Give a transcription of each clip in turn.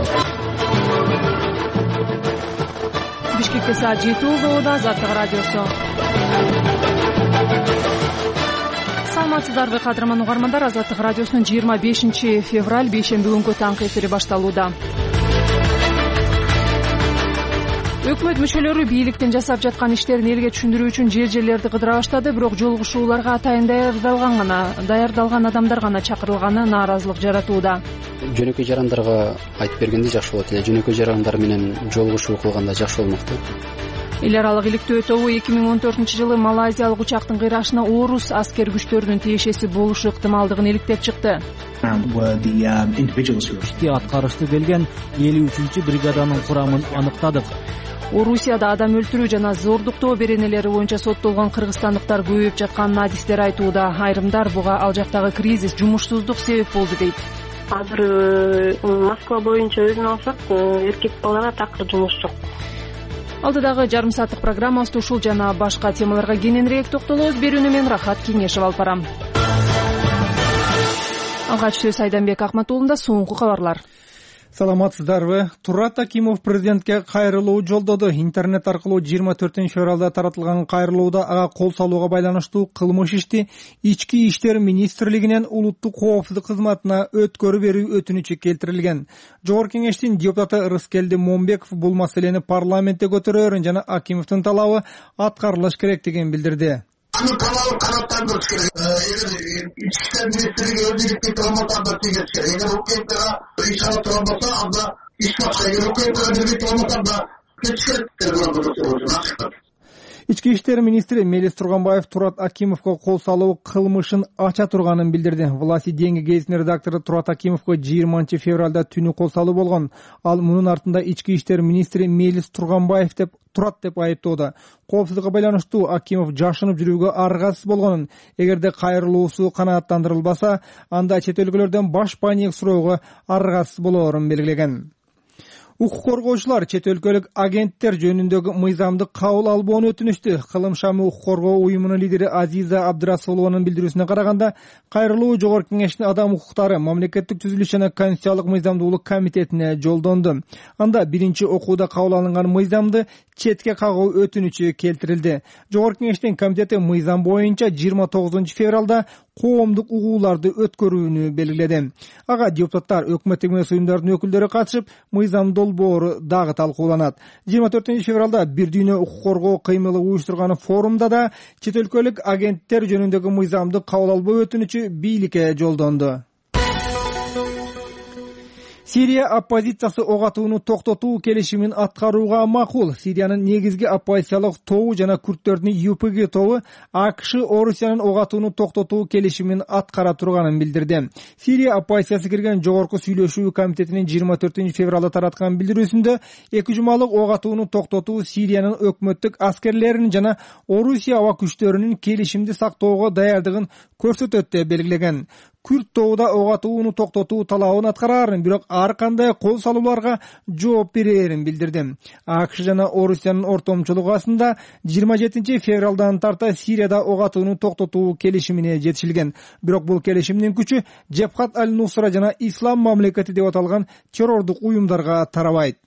Бишкекте саат 7 болууда. Азаттык радиосу. Саламатсыздарбы кадырман угармандар. Азаттык радиосунун 25 февраль бейшемби күнгү таңкы эфири башталууда. Өкмөт мүчөлөрү бийликтин жасап жаткан иштерин элге түшүндүрүү үчүн жер-жерлерди кыдыра баштады, бирок жолугушууларга атайын даярдалган адамдар гана чакырылганы нааразылык жаратууда. Жөнөкөй жарандарга айтып бергенде жакшы болот эле. Жөнөкөй жарандар менен жолугушуу кылганда жакшы болмокта. Эл аралык иликтөө тобу 2014-жылы малайзиялык учактын кыйрашына орус аскер күчтөрүнүн тиешеси болушу ыктымалдыгын иликтеп чыкты. Ишти аткарышты келген 53-чү бригаданын курамын аныктадык. Орусияда адам өлтүрүү жана зордуктоо беренелери боюнча соттолгон кыргызстандыктар көбөйүп жатканын адистер айтууда. Айрымдар буга ал жактагы кризис, жумушсуздук себеп болду дейт. Азыр Москва боюнча өзүн алсак, эркек балаларга такыр жумуш жок. Алдыдагы жарым сааттык программабызда ушул жана башка темаларга кененирээк токтолобуз. Берүүнү мен Рахат Кеңешев алып барам. Алгач сөз Айданбек Акматуулунда. Соңку кабарлар. Саламатсыздарбы. Турат Акимов президентке кайрылуу жолдоду. Интернет аркылуу 24-февралда таратылган кайрылууда ага кол салууга байланыштуу кылмыш ишти Ички иштер министрлигинен улуттук коопсуздук кызматына өткөрүп берүү өтүнүчү келтирилген. Жогорку кеңештин депутаты Рыскелди Момбеков бул маселени парламентте көтөрөөрүн жана Акимовдун талабы аткарылыш керектигин билдирди. Талабы караттандырыш керек. Ички иштер министрлиги өзүнүн талаптарын тегериш керек. Эгер укмга иш алып турган болсо, анда иш башка. Эгер укмга өзүнүн талаптарын кетиш керек. Ички иштер министри Мелис Турганбаев Турат Акимовго кол салуу кылмышын ача турганын билдирди. Власти деньги гезитинин редактору Турат Акимовго 20-февралда түнү кол салуу болгон. Ал мунун артында ички иштер министри Мелис Турганбаев деп айыптоодо. Коопсуздукка байланыштуу Акимов жашынып жүрүүгө аргасыз болгонун, эгерде кайрылуусу канааттандырылбаса, анда чет өлкөлөрдөн баш пайник суроого аргасыз болоорун белгилеген. Укук коргоочулар чет өлкөлүк агенттер жөнүндөгү мыйзамдык кабыл албоону өтүнүштү. Кылым шамы укук коргоо уюмунун лидери Азиза Абдрасулованын билдирүүсүнө караганда, кайрылуу Жогорку кеңештин адам укуктары мамлекеттик түзүлүш жана конституциялык мыйзамдуулук комитетине жолдонду. Анда биринчи окууда кабыл алынган мыйзамды четке кагуу өтүнүчү келтирилди. Жогорку кеңештин комитети мыйзам боюнча 29-февралда коомдук угууларды өткөрүүнү белгиледи. Ага депутаттар, өкмөттүк эмес уюмдардын өкүлдөрү катышып, мыйзам долбоору дагы талкууланат. 24-февралда бир дүйнө укук коргоо кыймылы уюштурган форумда да чет өлкөлүк агенттер жөнүндөгү мыйзамды кабыл албоо өтүнүчү бийликке жолдонду. Сирия оппозициясы ок атууну токтотуу келишимин аткарууга макул. Сириянын негизги оппозициялык тобу жана күрттөрдүн ЮПГ тобу АКШ Орусиянын ок атууну токтотуу келишимин аткара турганын билдирди. Сирия оппозициясы кирген жогорку сүйлөшүү комитетинин 24-февралда тараткан билдирүүсүндө 2 жумалык ок атууну токтотуу Сириянын өкмөттүк аскерлеринин жана Орусия аба күчтөрүнүн келишимди сактоого даярдыгын көрсөтөт деп белгилеген. Күрт тобуда ок атууну токтотуу талабын аткараарын, бирок ар кандай кол салууларга жооп берээрин билдирди. АКШ жана Орусиянын ортомчулугу астында 27-февралдан тарта Сирияда ок атууну токтотуу келишимине жетишилген. Бирок бул келишимдин күчү Жебхат аль-Нусра жана Ислам мамлекети деп аталган террордук уюмдарга тарабайт.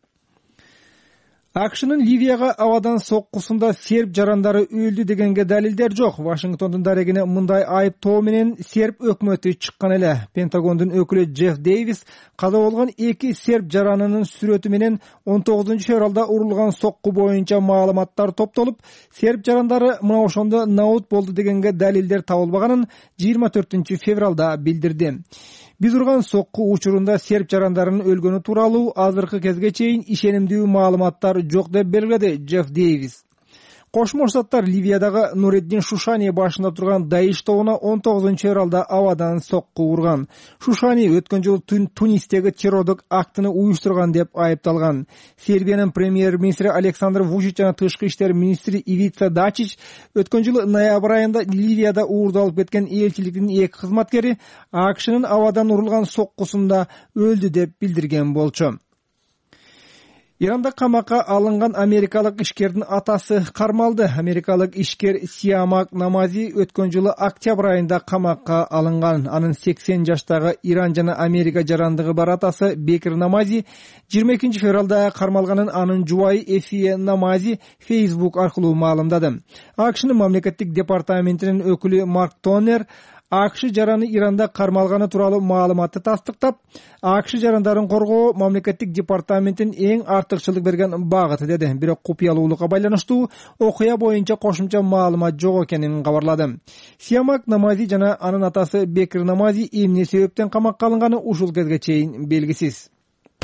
АКШнын Ливияга абадан соккусунда серб жарандары өлдү дегенге далилдер жок. Вашингтондун дарегине мындай айыптоо менен серб өкмөтү чыккан эле. Пентагондун өкүлү Джефф Дейвис каза болгон 2 серб жаранынын сүрөтү менен 19-февралда урулган сокку боюнча маалыматтар топтолуп, серб жарандары мына ошондо наут болду дегенге далилдер табылбаганын 24-февралда билдирди. Биз урган сокку учурунда серб жарандарынын өлгөнү тууралуу азыркы кезге чейин ишенимдүү маалыматтар жок деп белгиледи Джефф Дейвис. Кошмо Штаттар Ливиядагы Нуреддин Шушани башында турган Даиш тобуна 19-февралда абадан сокку урган. Шушани өткөн жылы Тунистеги террордук актыны уюштурган деп айыпталган. Сербиянын премьер-министри Александр Вучич жана тышкы иштер министри Ивица Дачич өткөн жылы ноябрь айында Ливияда уурдалып кеткен элчиликтин 2 кызматкери АКШнын абадан урулган соккусунда өлдү деп билдирген болчу. Иранда камакка алынган америкалык ишкердин атасы кармалды. Америкалык ишкер Сиамак Намази өткөн жылы октябрь айында камакка алынган. Анын 80 жаштагы Иран жана Америка жарандыгы бар атасы Бекир Намази 22 февралда кармалганын анын жубайы Эфие Намази Facebook аркылуу маалымдады. АКШнын мамлекеттик департаментинин өкүлү Марк Тонер АКШ жараны Иранда кармалганы тууралуу маалыматты тастыктап, АКШ жарандарын коргоо мамлекеттик департаменттин эң артыкчылык берген багыты деди. Бирок купуялуулукка байланыштуу окуя боюнча кошумча маалымат жок экенин кабарлады. Сиамак Намази жана анын атасы Бекир Намази эмне себептен камакка алынганы ушул кезге чейин белгисиз.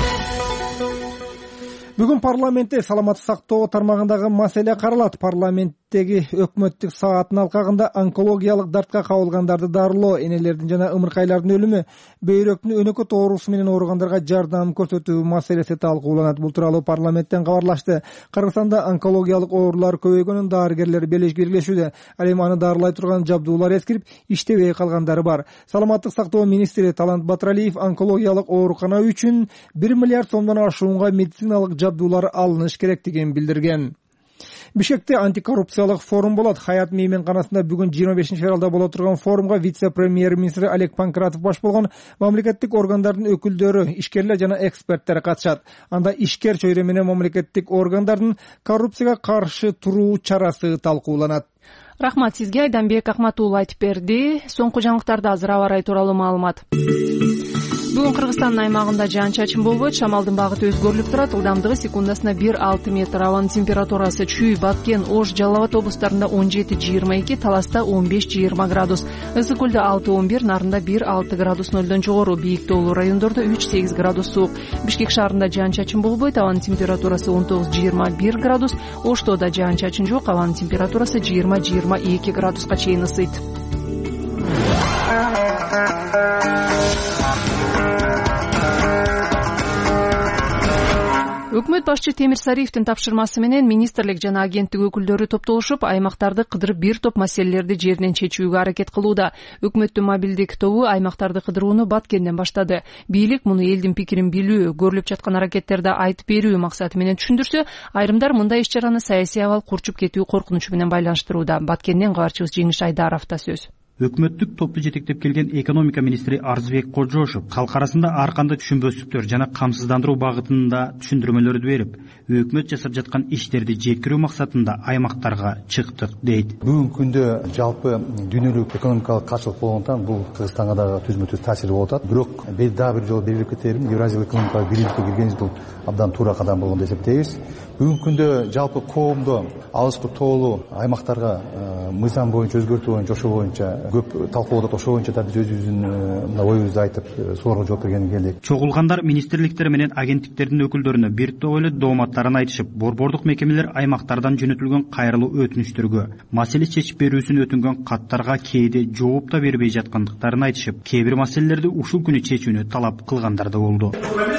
Бүгүн парламентте саламаттык сактоо тармагындагы маселе каралат. Парламенттеги өкмөттүк сааттын алкагында онкологиялык дартка кабылгандарды дарылоо, энелердин жана ымыркайлардын өлүмү, бөйрөктүн өнөкөт оорусу менен ооругандарга жардам көрсөтүү маселеси талкууланат. Бул тууралуу парламенттен кабарлашты. Кыргызстанда онкологиялык оорулар көбөйгөнүн дарыгерлер белгилешүүдө. Ал эми аны дарылай турган жабдуулар эскирип, иштебей калгандары бар. Саламаттык сактоо министри Талант Батыралиев онкологиялык оорукана үчүн 1 миллиард сомдон ашуунга медициналык жабдуулар алыныш керектигин билдирген. Бишкекте антикоррупциялык форум болот. Хаят мейманканасында бүгүн 25 февралда боло турган форумга вице-премьер-министр Олег Панкратов баш болгон мамлекеттик органдардын өкүлдөрү, ишкерлер жана эксперттер катышат. Анда ишкер чөйрө менен мамлекеттик органдардын коррупцияга каршы туруу чарасы талкууланат. Рахмат сизге, Айданбек Акматуулу айтып берди. Соңку жаңылыктарда азыр аба ырайы тууралуу маалымат. Бүгүн Кыргызстандын аймагында жаан-чачын болбойт, шамалдын багыты өзгөрүлүп турат, ылдамдыгы секундасына 1-6 метр, абанын температурасы Чүй, Баткен, Ош, Жалал Абад облустарында 17-22, Таласта 15-20 градус, Ысык көлдө 6-11, Нарында 1-6 градус нөлдөн жогору, бийик тоолуу райондордо 3-8 градус суук. Бишкек шаарында жаан-чачын болбойт, абанын температурасы 19-21 градус, Оштодо жаан-чачын жок, абанын температурасы 20-22 градуска чейин ысыйт. Өкмөт башчы Темир Сариевдин тапшырмасы менен министрлик жана агенттик өкүлдөрү топтолушуп, аймактарды кыдырып бир топ маселелерди жеринен чечүүгө аракет кылууда. Өкмөттүн мобилдик тобу аймактарды кыдырууну Баткенден баштады. Бийлик муну элдин пикирин билүү, көрүлүп жаткан аракеттерди айтып берүү максаты менен түшүндүрсө, айрымдар мындай иш-чараны саясий абал курчуп кетүү коркунучу менен байланыштырууда. Баткенден кабарчыбыз Жеңиш Айдаровдо сөз. Өкмөттүк топту жетектеп келген экономика министри Арзбек Кожошов калк арасында ар кандай түшүнбөстүктөр жана камсыздандыруу багытында түшүндүрмөлөрдү берип, өкмөт жасап жаткан иштерди жеткирүү максатында аймактарга чыктык дейт. Бүгүнкү күндө жалпы дүйнөлүк экономикалык каршылык болгондуктан бул Кыргызстанга дагы түзмө-түз таасири болуп атат. Бирок дагы бир жолу белгилеп кетерим, Евразиялык экономикалык бийликке киргенибиз бул абдан туура кадам болгон деп эсептейбиз. Бүгүнкү күндө жалпы коомдо алыскы тоолуу аймактарга мыйзам боюнча өзгөртүү боюнча ошол боюнча көп талкуу болот. Ошол боюнча да биз өзүбүздүн оюбузду айтып, суроого жооп бергенге келдик. Чогулгандар министрликтер менен агенттиктердин өкүлдөрүнө бир топ эле дооматтарын айтышып, борбордук мекемелер аймактардан жөнөтүлгөн кайрылуу өтүнүчтөргө, маселе чечип берүүсүн өтүнгөн каттарга кээде жооп да бербей жаткандыктарын айтышып, кээ бир маселелерди ушул күнү чечүүнү талап кылгандар да болду.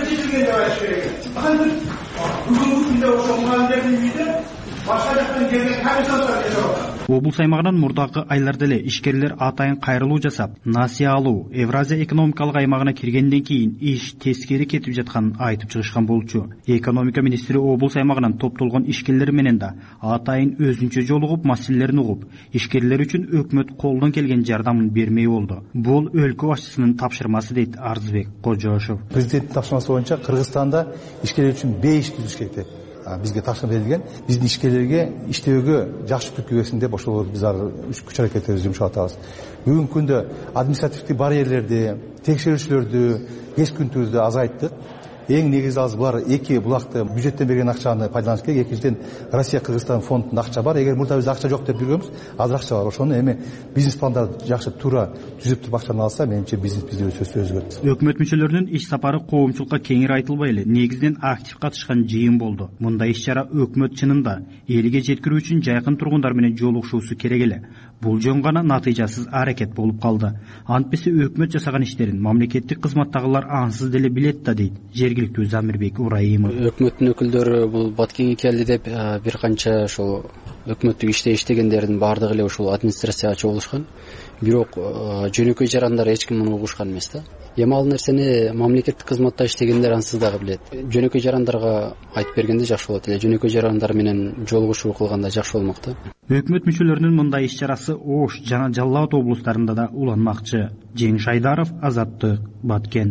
Облус аймагынан мурдагы айларда эле ишкерлер атайын кайрылуу жасап, насыя алуу, Евразия экономикалык аймагына киргенден кийин иш тескери кетип жатканын айтып чыгышкан болчу. Экономика министри облус аймагынан топтолгон ишкерлер менен да атайын өзүнчө жолугуп, маселелерин угуп, ишкерлер үчүн өкмөт колдон келген жардамын бермей болду. Бул өлкө башчысынын тапшырмасы дейт Арзбек Кожошов. Президенттин тапшырмасы боюнча Кыргызстанда ишкерлер үчүн бейиш түзүш керек деп бизге тапшырма берилген. Биздин ишкерлерге иштөөгө жакшы түрткү берсин деп ошол биз күч аракеттерди жумшап атабыз. Бүгүнкү күндө административдик барьерлерди, текшерүүчүлөрдү, кесип күнтүүрдү азайттык. Эң негизи аз булар эки булакты бюджеттен берген акчаны пайдаланыш керек. Экинчиден Россия Кыргызстан фондунда акча бар. Эгер мурда биз акча жок деп жүргөнбүз, азыр акча бар. Ошону эми бизнес пландарды жакшы туура түзүп туруп акчаны алса, менимче бизнес бизде өзгөрөт. Өкмөт мүчөлөрүнүн иш сапары коомчулукка кеңири айтылбай эле негизден актив катышкан жыйын болду. Мындай иш-чара өкмөт чынында элге жеткирүү үчүн жайкын тургундар менен жолугушуусу керек эле. Бул жөн гана натыйжасыз аракет болуп калды. Антпесе өкмөт жасаган иштерин мамлекеттик кызматтагылар ансыз деле билет да дейт жергиликтүү Замирбек Урайымов. Өкмөттүн өкүлдөрү бул Баткенге келди деп бир канча ошол өкмөттүк иште иштегендердин баардыгы эле ушул администрацияга чогулушкан. бирок жөнөкөй жарандар эч ким муну угушкан эмес да. Эми ал нерсени мамлекеттик кызматта иштегендер ансыз дагы билет. Жөнөкөй жарандарга айтып бергенде жакшы болот эле. Жөнөкөй жарандар менен жолугушуу кылганда жакшы болмок да. Өкмөт мүчөлөрүнүн мындай иш чарасы Ош жана Жалал Абад облустарында да уланмакчы. Жеңиш Айдаров, Азаттык, Баткен.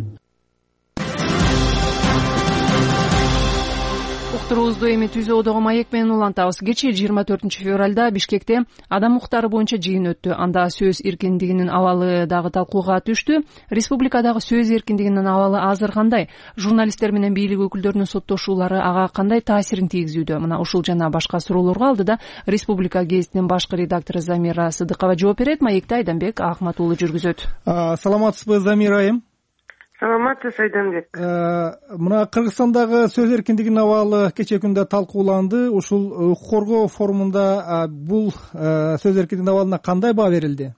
Уктуруубузду эми Түзө одого маек менен улантабыз. Кечээ 24 февралда Бишкекте адам укуктары боюнча жыйын өттү. Анда сөз эркиндигинин абалы дагы талкууга түштү. Республикадагы сөз эркиндигинин абалы азыр кандай? Журналисттер менен бийлик өкүлдөрүнүн соттошуулары ага кандай таасирин тийгизүүдө? Мына ушул жана башка суроолорго алдыда Республика гезитинин башкы редактору Замира Сыдыкова жооп берет. Маекти Айданбек Ахмат уулу жүргүзөт. Саламатсызбы, Замира айым? Саламатсыз, Айданбек. Мына Кыргызстандагы сөз эркиндигинин абалы кечээ күндө талкууланды. Ушул укук коргоо форумунда бул сөз эркиндигинин абалына кандай баа берилди?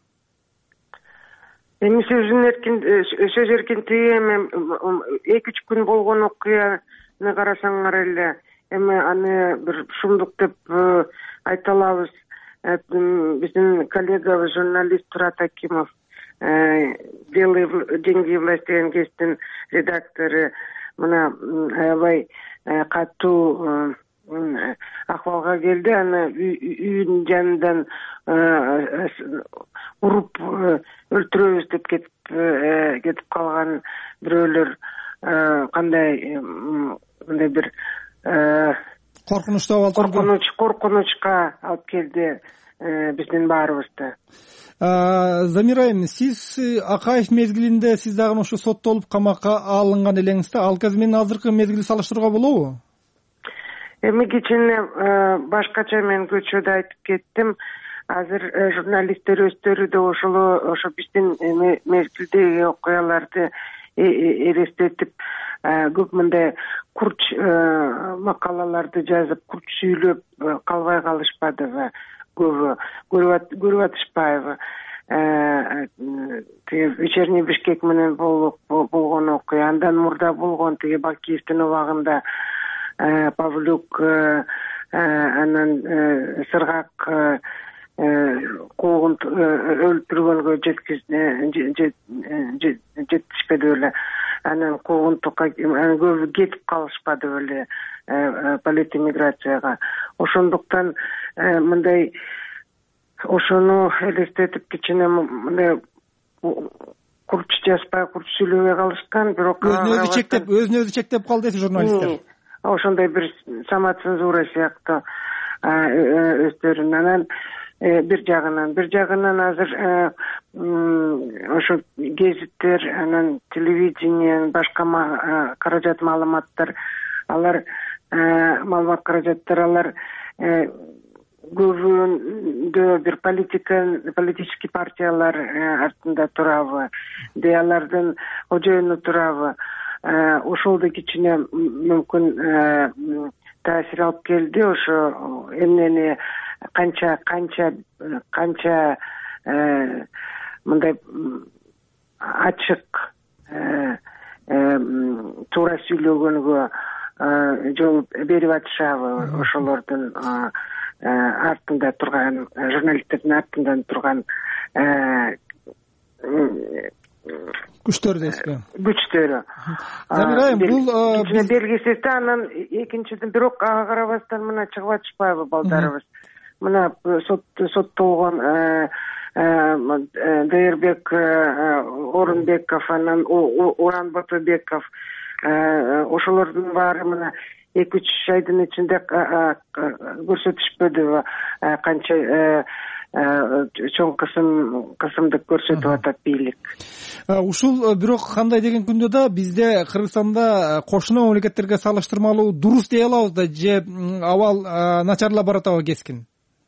Эми сөз эркиндиги эми 2-3 күн болгон окуяны карасаңар эле, эми аны бир шумдук деп айта алабыз. Биздин коллегабыз журналист Турат Акимов, «Белые деньги и власть» деген гезиттин редактору мына аябай катуу акыбалга келди. Аны үйүнүн жанынан уруп өлтүрөбүз деп кетип калган бирөөлөр кандай мындай бир коркунучка алып келди биздин баарыбызды. Замира айым, сиз Акаев мезгилинде сиз дагы ушу соттолуп камакка алынган элеңиз да. Ал кез менен азыркы мезгилди салыштырууга болобу? Эми кечээ башкача мен көчөдө айтып кеттим. Азыр журналисттер өздөрү да ошо биздин мезгилдеги окуяларды элестетип көп мындай курч макалаларды жазып, курч сүйлөп калбай калышпадыбы? Көрүп атышпайбы? Вечерний Бишкек менен болгон окуя, андан мурда болгон тиги Бакиевдин убагында Павлюк анан Сыргак куугун өлтүргөнгө жетишпеди беле. Анан куугунтукка көбү кетип калышпады беле политэмиграцияга. Ошондуктан мындай ошону элестетип кичине мындай курч жазбай, курч сүйлөбөй калышкан, бирок өзүн өзү чектеп калды журналисттер. Ошондой бир самоцензура сыяктуу өздөрүн. Анан бир жагынан азыр ошо гезиттер, анан телевидение, башка каражат маалыматтар, алар маалымат каражаттар, алар көбүндө бир политический партиялар артында турабы, де алардын кожоюну турабы. Ошол да кичине мүмкүн таасир алып келди. Ошо эмнени канча мындай ачык туура сүйлөгөнгө жол берип атышабы ошолордун артында турган, журналисттердин артынан турган күчтөр дейсизби? Күчтөрү. Бул белгисиз да. Анан экинчиден бирок ага карабастан мына чыгып атышпайбы балдарыбыз? Мына соттолгон Дайырбек Орунбеков, анан Уран Батыбеков, ошолордун баары мына 2-3 айдын ичинде көрсөтүшпөдүбү канча чоң кысымдык көрсөтүп атат бийлик. Ушул бирок кандай деген күндө да бизде Кыргызстанда кошуна мамлекеттерге салыштырмалуу дурус дей алабыз да, же абал начарлап баратабы кескин?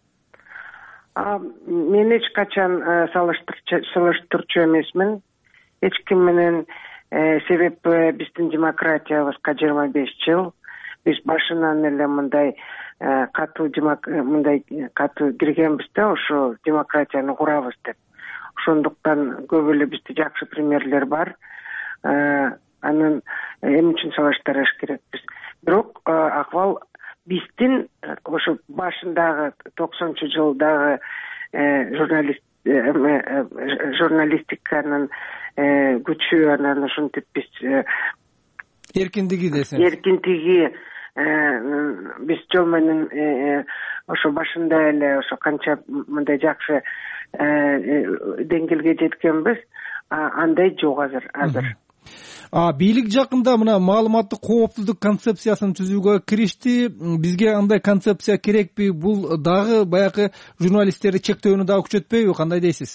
Мен эч качан салыштырчу эмесмин эч ким менен, себеби биздин демократиябызга 25 жыл. Биз башынан эле мындай катуу киргенбиз да, ошо демократияны курабыз деп. Ошондуктан көп эле бизде жакшы примерлер бар. Анын эмне үчүн салыштырыш керекпиз? Бирок акыбал биздин ошо башындагы 90-жылдагы журналистиканын күчү, анан ушинтип биз эркиндиги десеңиз. Эркиндиги биз жол менен ошо башында эле ошо канча мындай жакшы деңгээлге жеткенбиз, андай жок азыр. Бийлик жакында мына маалыматтык коопсуздук концепциясын түзүүгө киришти. Бизге андай концепция керекпи? Бул дагы баягы журналисттерди чектөөнү дагы күчөтпөйбү? Кандай дейсиз?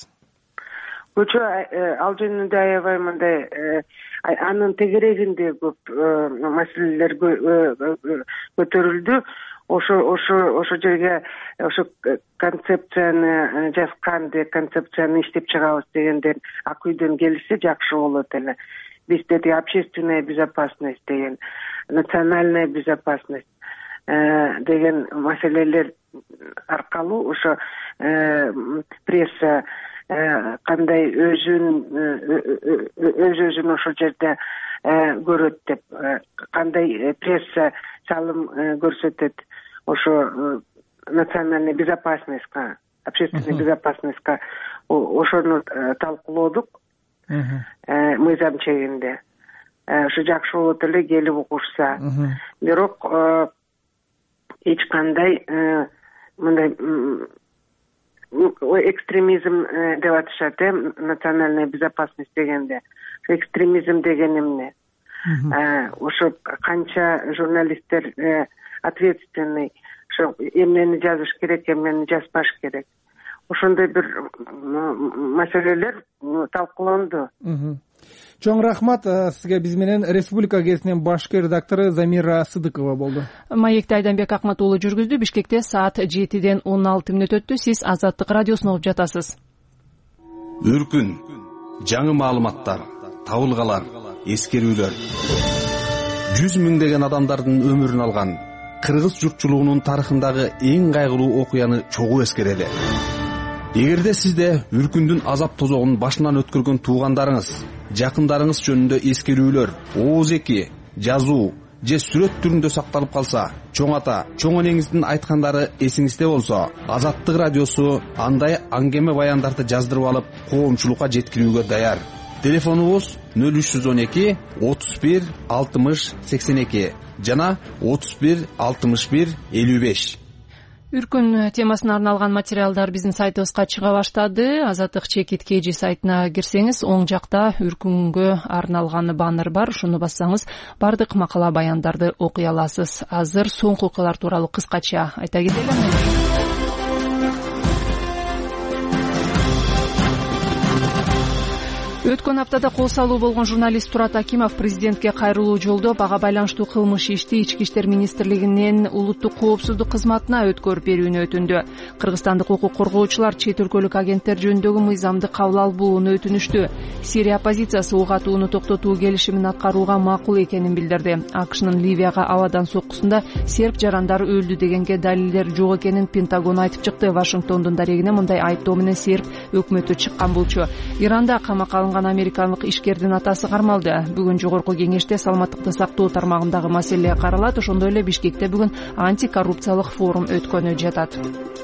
Ал жөнүндө аябай мындай анын тегерегинде көп маселелер көтөрүлдү. Ошо жерге ошо концепцияны жазган, концепцияны иштеп чыгабыз дегенден ак үйдөн келсе жакшы болот эле. Биз деди общественная безопасность деген, национальная безопасность деген маселелер аркылуу ошо пресса кандай өзүн ошол жерде көрөт деп, кандай пресса чалым көрсөтөт, ошо национальная безопасностька, общественная безопасностька ошону талкуулодук мыйзам чегинде. Ошо жакшы болот эле келип окушса. Бирок эч кандай мындай экстремизм деп атышат, национальная безопасность дегенде. Экстремизм деген эмне? Ошо канча журналисттер ответственный, ошо эмнени жазыш керек, эмнени жазбаш керек. Ошондой бир маселелер талкууланды. Чоң рахмат сизге. Биз менен Республика газетинин башкы редактору Замира Сыдыкова болду. Маекти Айданбек Акмат уулу жүргүздү. Бишкекте саат 7:16 өттү. Сиз Азаттык радиосун угуп жатасыз. Үркүн, жаңы маалыматтар, табылгалар, эскерүүлөр. 100 миңдеген адамдардын өмүрүн алган кыргыз журтчулугунун тарыхындагы эң кайгылуу окуяны чогуу эскерели. Эгерде сизде үркүндүн азап тозогун башынан өткөргөн туугандарыңыз, жакындарыңыз жөнүндө эскерүүлөр, ооз-эки, жазуу же сүрөт түрүндө сакталып калса, чоң ата, чоң энеңиздин айткандары эсиңизде болсо, Азаттык радиосу андай аңгеме баяндарды жаздырып алып, коомчулукка жеткирүүгө даяр. Телефонубуз 0312 31 60 82 жана 31 61 55. Үркүн темасына арналган материалдар биздин сайтыбызга чыга баштады. Азаттык чекит KG сайтына кирсеңиз, оң жакта үркүнгө арналган баннер бар. Ушуну бассаңыз, бардык макала баяндарды окуй аласыз. Азыр соңку окуялар тууралуу кыскача айта кетели. Өткөн аптада кол салуу болгон журналист Турат Акимов президентке кайрылуу жолдоп, ага байланыштуу кылмыш ишти Ички иштер министрлигинин улуттук коопсуздук кызматына өткөрүп берүүнү өтүндү. Кыргызстандык укук коргоочулар чет өлкөлүк агенттер жөнүндөгү мыйзамды кабыл албоону өтүнүштү. Сирия оппозициясы ок атууну токтотуу келишимин аткарууга макул экенин билдирди. АКШнын Ливияга абадан соккусунда серб жарандары өлдү дегенге далилдер жок экенин Пентагон айтып чыкты. Вашингтондун дарегине мындай айыптоо менен серб өкмөтү чыккан болчу. Иранда камакка алынган америкалык ишкердин атасы кармалды. Бүгүн жогорку кеңеште саламаттыкты сактоо тармагындагы маселе каралат. Ошондой эле Бишкекте бүгүн антикоррупциялык форум өткөнү жатат.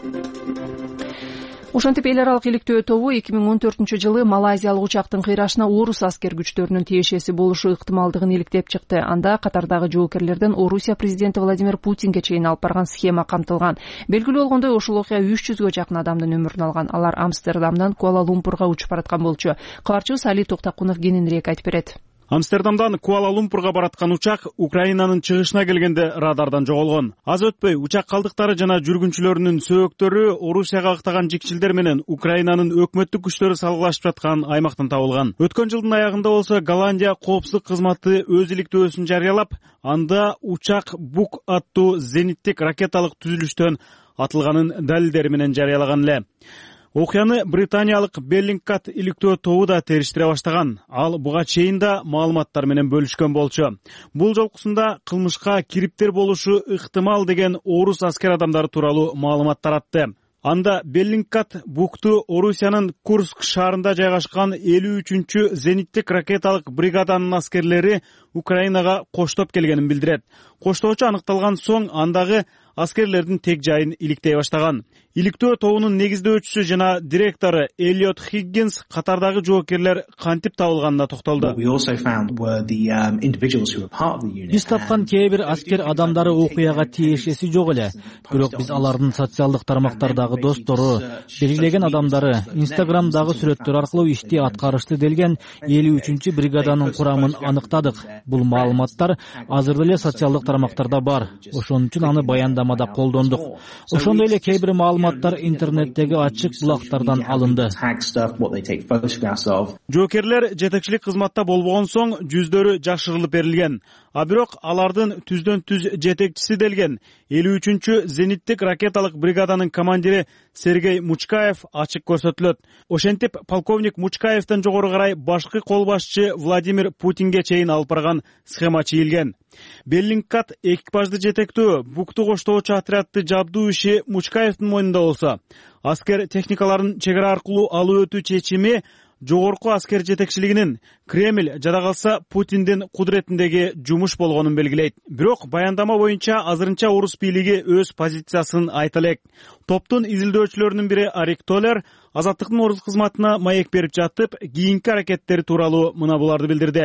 Ошентип эл аралык иликтөө тобу 2014-жылы малайзиялык учактын кыйрашына орус аскер күчтөрүнүн тиешеси болушу ыктымалдыгын иликтеп чыкты. Анда катардагы жоокерлерден Орусия президенти Владимир Путинге чейин алып барган схема камтылган. Белгилүү болгондой, ошол окуя 300гө жакын адамдын өмүрүн алган. Алар Амстердамдан Куала-Лумпурга учуп бараткан болчу. Кабарчыбыз Али Токтакунов кененирээк айтып берет. Амстердамдан Куала-Лумпурга бараткан учак Украинанын чыгышына келгенде радардан жоголгон. Аз өтпөй учак калдыктары жана жүргүнчүлөрүнүн сөөгтөрү Орусияга ыктаган жикчилдер менен Украинанын өкмөттүк күчтөрү салгылашып жаткан аймактан табылган. Өткөн жылдын аягында болсо Голландия коопсуздук кызматы өз иликтөөсүн жарыялап, анда учак Бук аттуу зениттик ракеталык түзүлүштөн атылганын далилдери менен жарыялаган эле. Окуяны британиялык Беллингкат иликтөө тобу да териштире баштаган. Ал буга чейин да маалыматтар менен бөлүшкөн болчу. Бул жолкусунда кылмышка кириптер болушу ыктымал деген орус аскер адамдары тууралуу маалымат таратты. Анда Беллингкат Букту Орусиянын Курск шаарында жайгашкан 53-чү зениттик ракеталык бригаданын аскерлери Украинага коштоп келгенин билдирет. Коштоочу аныкталган соң андагы аскерлердин тег жайын иликтей баштаган. Иликтөө тобунун негиздөөчүсү жана директору Эллиот Хиггинс катардагы жоокерлер кантип табылганына токтолду. Биз тапкан кээ бир аскер адамдары окуяга тиешеси жок эле, бирок биз алардын социалдык тармактардагы достору, белгилеген адамдары, Инстаграмдагы сүрөттөр аркылуу ишти аткарышты делген 53-чү бригаданын курамын аныктадык. Бул маалыматтар азыр деле социалдык тармактарда бар. Ошон үчүн аны баяндамада колдондук. Ошондой эле кээ бир маалыматтар интернеттеги ачык булактардан алынды. Жоокерлер жетекчилик кызматта болбогон соң жүздөрү жашырылып берилген. А бирок алардын түздөн түз жетекчиси делген 53-чү зениттик ракеталык бригаданын командири Сергей Мучкаев ачык көрсөтүлөт. Ошентип полковник Мучкаевден жогору карай башкы кол башчы Владимир Путинге чейин алып барган схема чийилген. Беллингкат экипажды жетектөө, букту коштоочу отрядды жабдуу иши Мучкаевдин мойнунда болсо, аскер техникаларын чек ара аркылуу алып өтүү чечими жогорку аскер жетекчилигинин, Кремль жада калса Путиндин кудуретиндеги жумуш болгонун белгилейт. Бирок баяндама боюнча азырынча орус бийлиги өз позициясын айта элек. Топтун изилдөөчүлөрүнүн бири Арик Толер Азаттыктын орус кызматына маек берип жатып, кийинки аракеттери тууралуу мына буларды билдирди.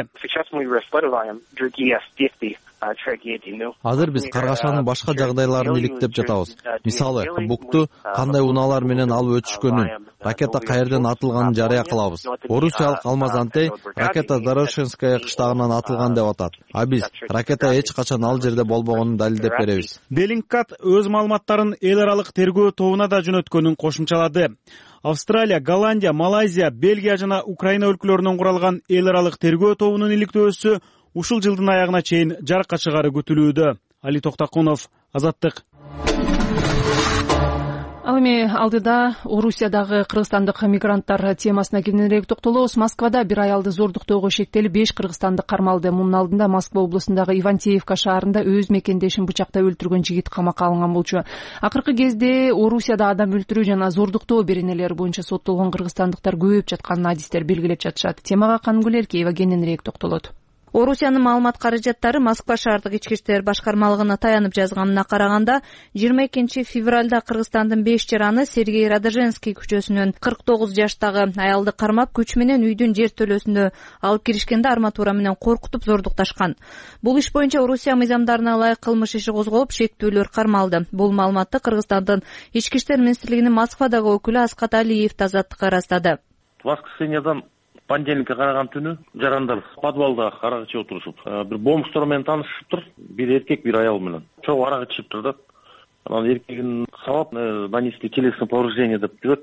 Азыр биз Каргашанын башка жагдайларын иликтеп жатабыз. Мисалы, букту кандай унаалар менен алып өтүшкөнүн, ракета каерден атылганын жарыя кылабыз. Орусиялык Алмаз Антей ракета Дорошенская кыштагынан атылган деп атат. А биз ракета эч качан ал жерде болбогонун далилдеп беребиз. Беллингкат өз маалыматтарын эл аралык тергөө тобуна да жөнөткөнүн кошумчалады. Австралия, Голландия, Малайзия, Бельгия жана Украина өлкөлөрүнөн куралган эл аралык тергөө тобунун иликтөөсү ушул жылдын аягына чейин жарыкка чыгары күтүлүүдө. Али Токтакунов, Азаттык. Ал эми алдыда Орусиядагы кыргызстандык мигранттар темасына кененирээк токтолобуз. Москвада бир аялды зордуктоого шектелип 5 кыргызстандык кармалды. Мунун алдында Москва облусундагы Ивантеевка шаарында өз мекендешин бычактап өлтүргөн жигит камакка алынган болчу. Акыркы кезде Орусияда адам өлтүрүү жана зордуктоо беренелери боюнча соттолгон кыргызстандыктар көбөйүп жатканын адистер белгилеп жатышат. Темага Каныгүл Эркеева кененирээк токтолот. Орусиянын маалымат каражаттары Москва шаардык ички иштер башкармалыгына таянып жазганына караганда 22 февралда Кыргызстандын 5 жараны Сергей Радоженский көчөсүнөн 49 жаштагы аялды кармап, күч менен үйдүн жер төлөсүнө алып киришкенде арматура менен коркутуп зордукташкан. Бул иш боюнча Орусия мыйзамдарына ылайык кылмыш иши козголуп, шектүүлөр кармалды. Бул маалыматты Кыргызстандын ички иштер министрлигинин Москвадагы өкүлү Аскат Алиев Азаттыкка ырастады. Воскресеньядан понедельникке караган түнү жарандар подвалда арак ичип отурушуп, бир бомждор менен таанышышыптыр. Бир эркек, бир аял менен. Чогуу арак ичиптир да. Анан эркегин сабап, нанесли телесное повреждение деп жүрөт.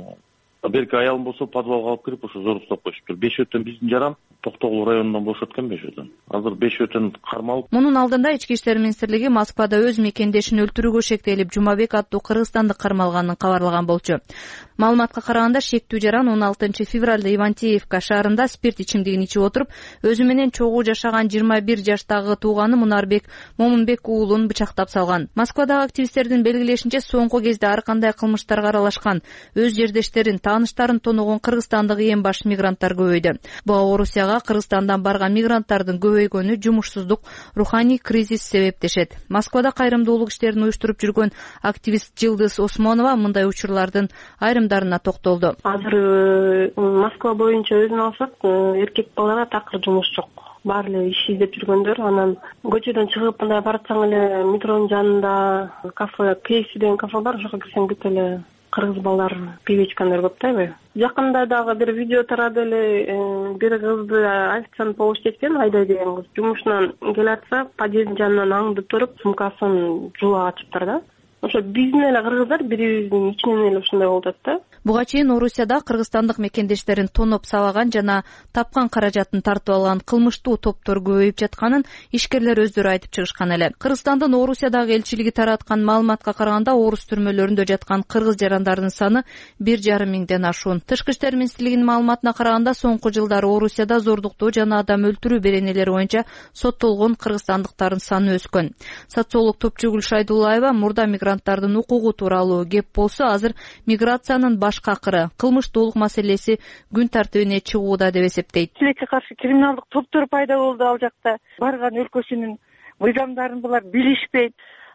Берки аялым болсо подвалга алып кирип, ошо зордуктап коюшуптур. Бешөтөн биздин жаран Токтогул районунан бошот экен Бешөтөн. Азыр Бешөтөн кармалып. Мунун алдында ички иштер министрлиги Москвада өз мекендешин өлтүрүүгө шектелип, Жумабек аттуу кыргызстандык кармалганын кабарлаган болчу. Маалыматка караганда шектүү жаран 16 февралда Ивантеевка шаарында спирт ичимдигин ичип отуруп, өзү менен чогуу жашаган 21 жаштагы тууганы Мунарбек Момунбек уулун бычактап салган. Москвадагы активисттердин белгилешинче, соңку кезде ар кандай кылмыштарга аралашкан, өз жердештерин, тааныштарын тоногон кыргызстандык эң баш мигранттар көбөйдү. Буга Орусияга Кыргызстандан барган мигранттардын көбөйгөнү жумушсуздук, руханий кризис себептешет. Москвада кайрымдуулук иштерин уюштуруп жүргөн активист Жылдыз Осмонова мындай учурлардын айрымдарына токтолду. Азыр Москва боюнча өзүн алсак, эркек балага такыр жумуш жок. Баары эле иш издеп жүргөндөр, анан көчөдөн чыгып мындай баратсаң эле метронун жанында кафе, KFC деген кафе бар, ошого кирсең бүт эле кыргыз балдар пиво ичкендер көп да. Жакында дагы бир видео тарады эле, бир кызды официант болуп иштеткен, Айдай деген кыз. Жумушунан келатса, подъездин жанынан аңдып туруп, сумкасын жууп ачыптыр да. Ошо биздин эле кыргыздар бирибиздин ичинен эле ушундай болуп атат да. Буга чейин Орусияда кыргызстандык мекендештерин тоноп сабаган жана тапкан каражатын тартып алган кылмыштуу топтор көбөйүп жатканын ишкерлер өздөрү айтып чыгышкан эле. Кыргызстандын Орусиядагы элчилиги тараткан маалыматка караганда, орус түрмөлөрүндө жаткан кыргыз жарандардын саны 1,5 миңден ашуун. Тышкы иштер министрлигинин маалыматына караганда, соңку жылдары Орусияда зордуктоо жана адам өлтүрүү беренелери боюнча соттолгон кыргызстандыктардын саны өскөн. Социолог Топчугүл Шайдуллаева мурда мигранттардын укугу тууралуу кеп болсо, азыр миграциянын башка акыры кылмыштуулук маселеси күн тартибине чыгууда деп эсептейт. Тилекке каршы криминалдык топтор пайда болду ал жакта. Барган өлкөсүнүн мыйзамдарын булар билишпейт.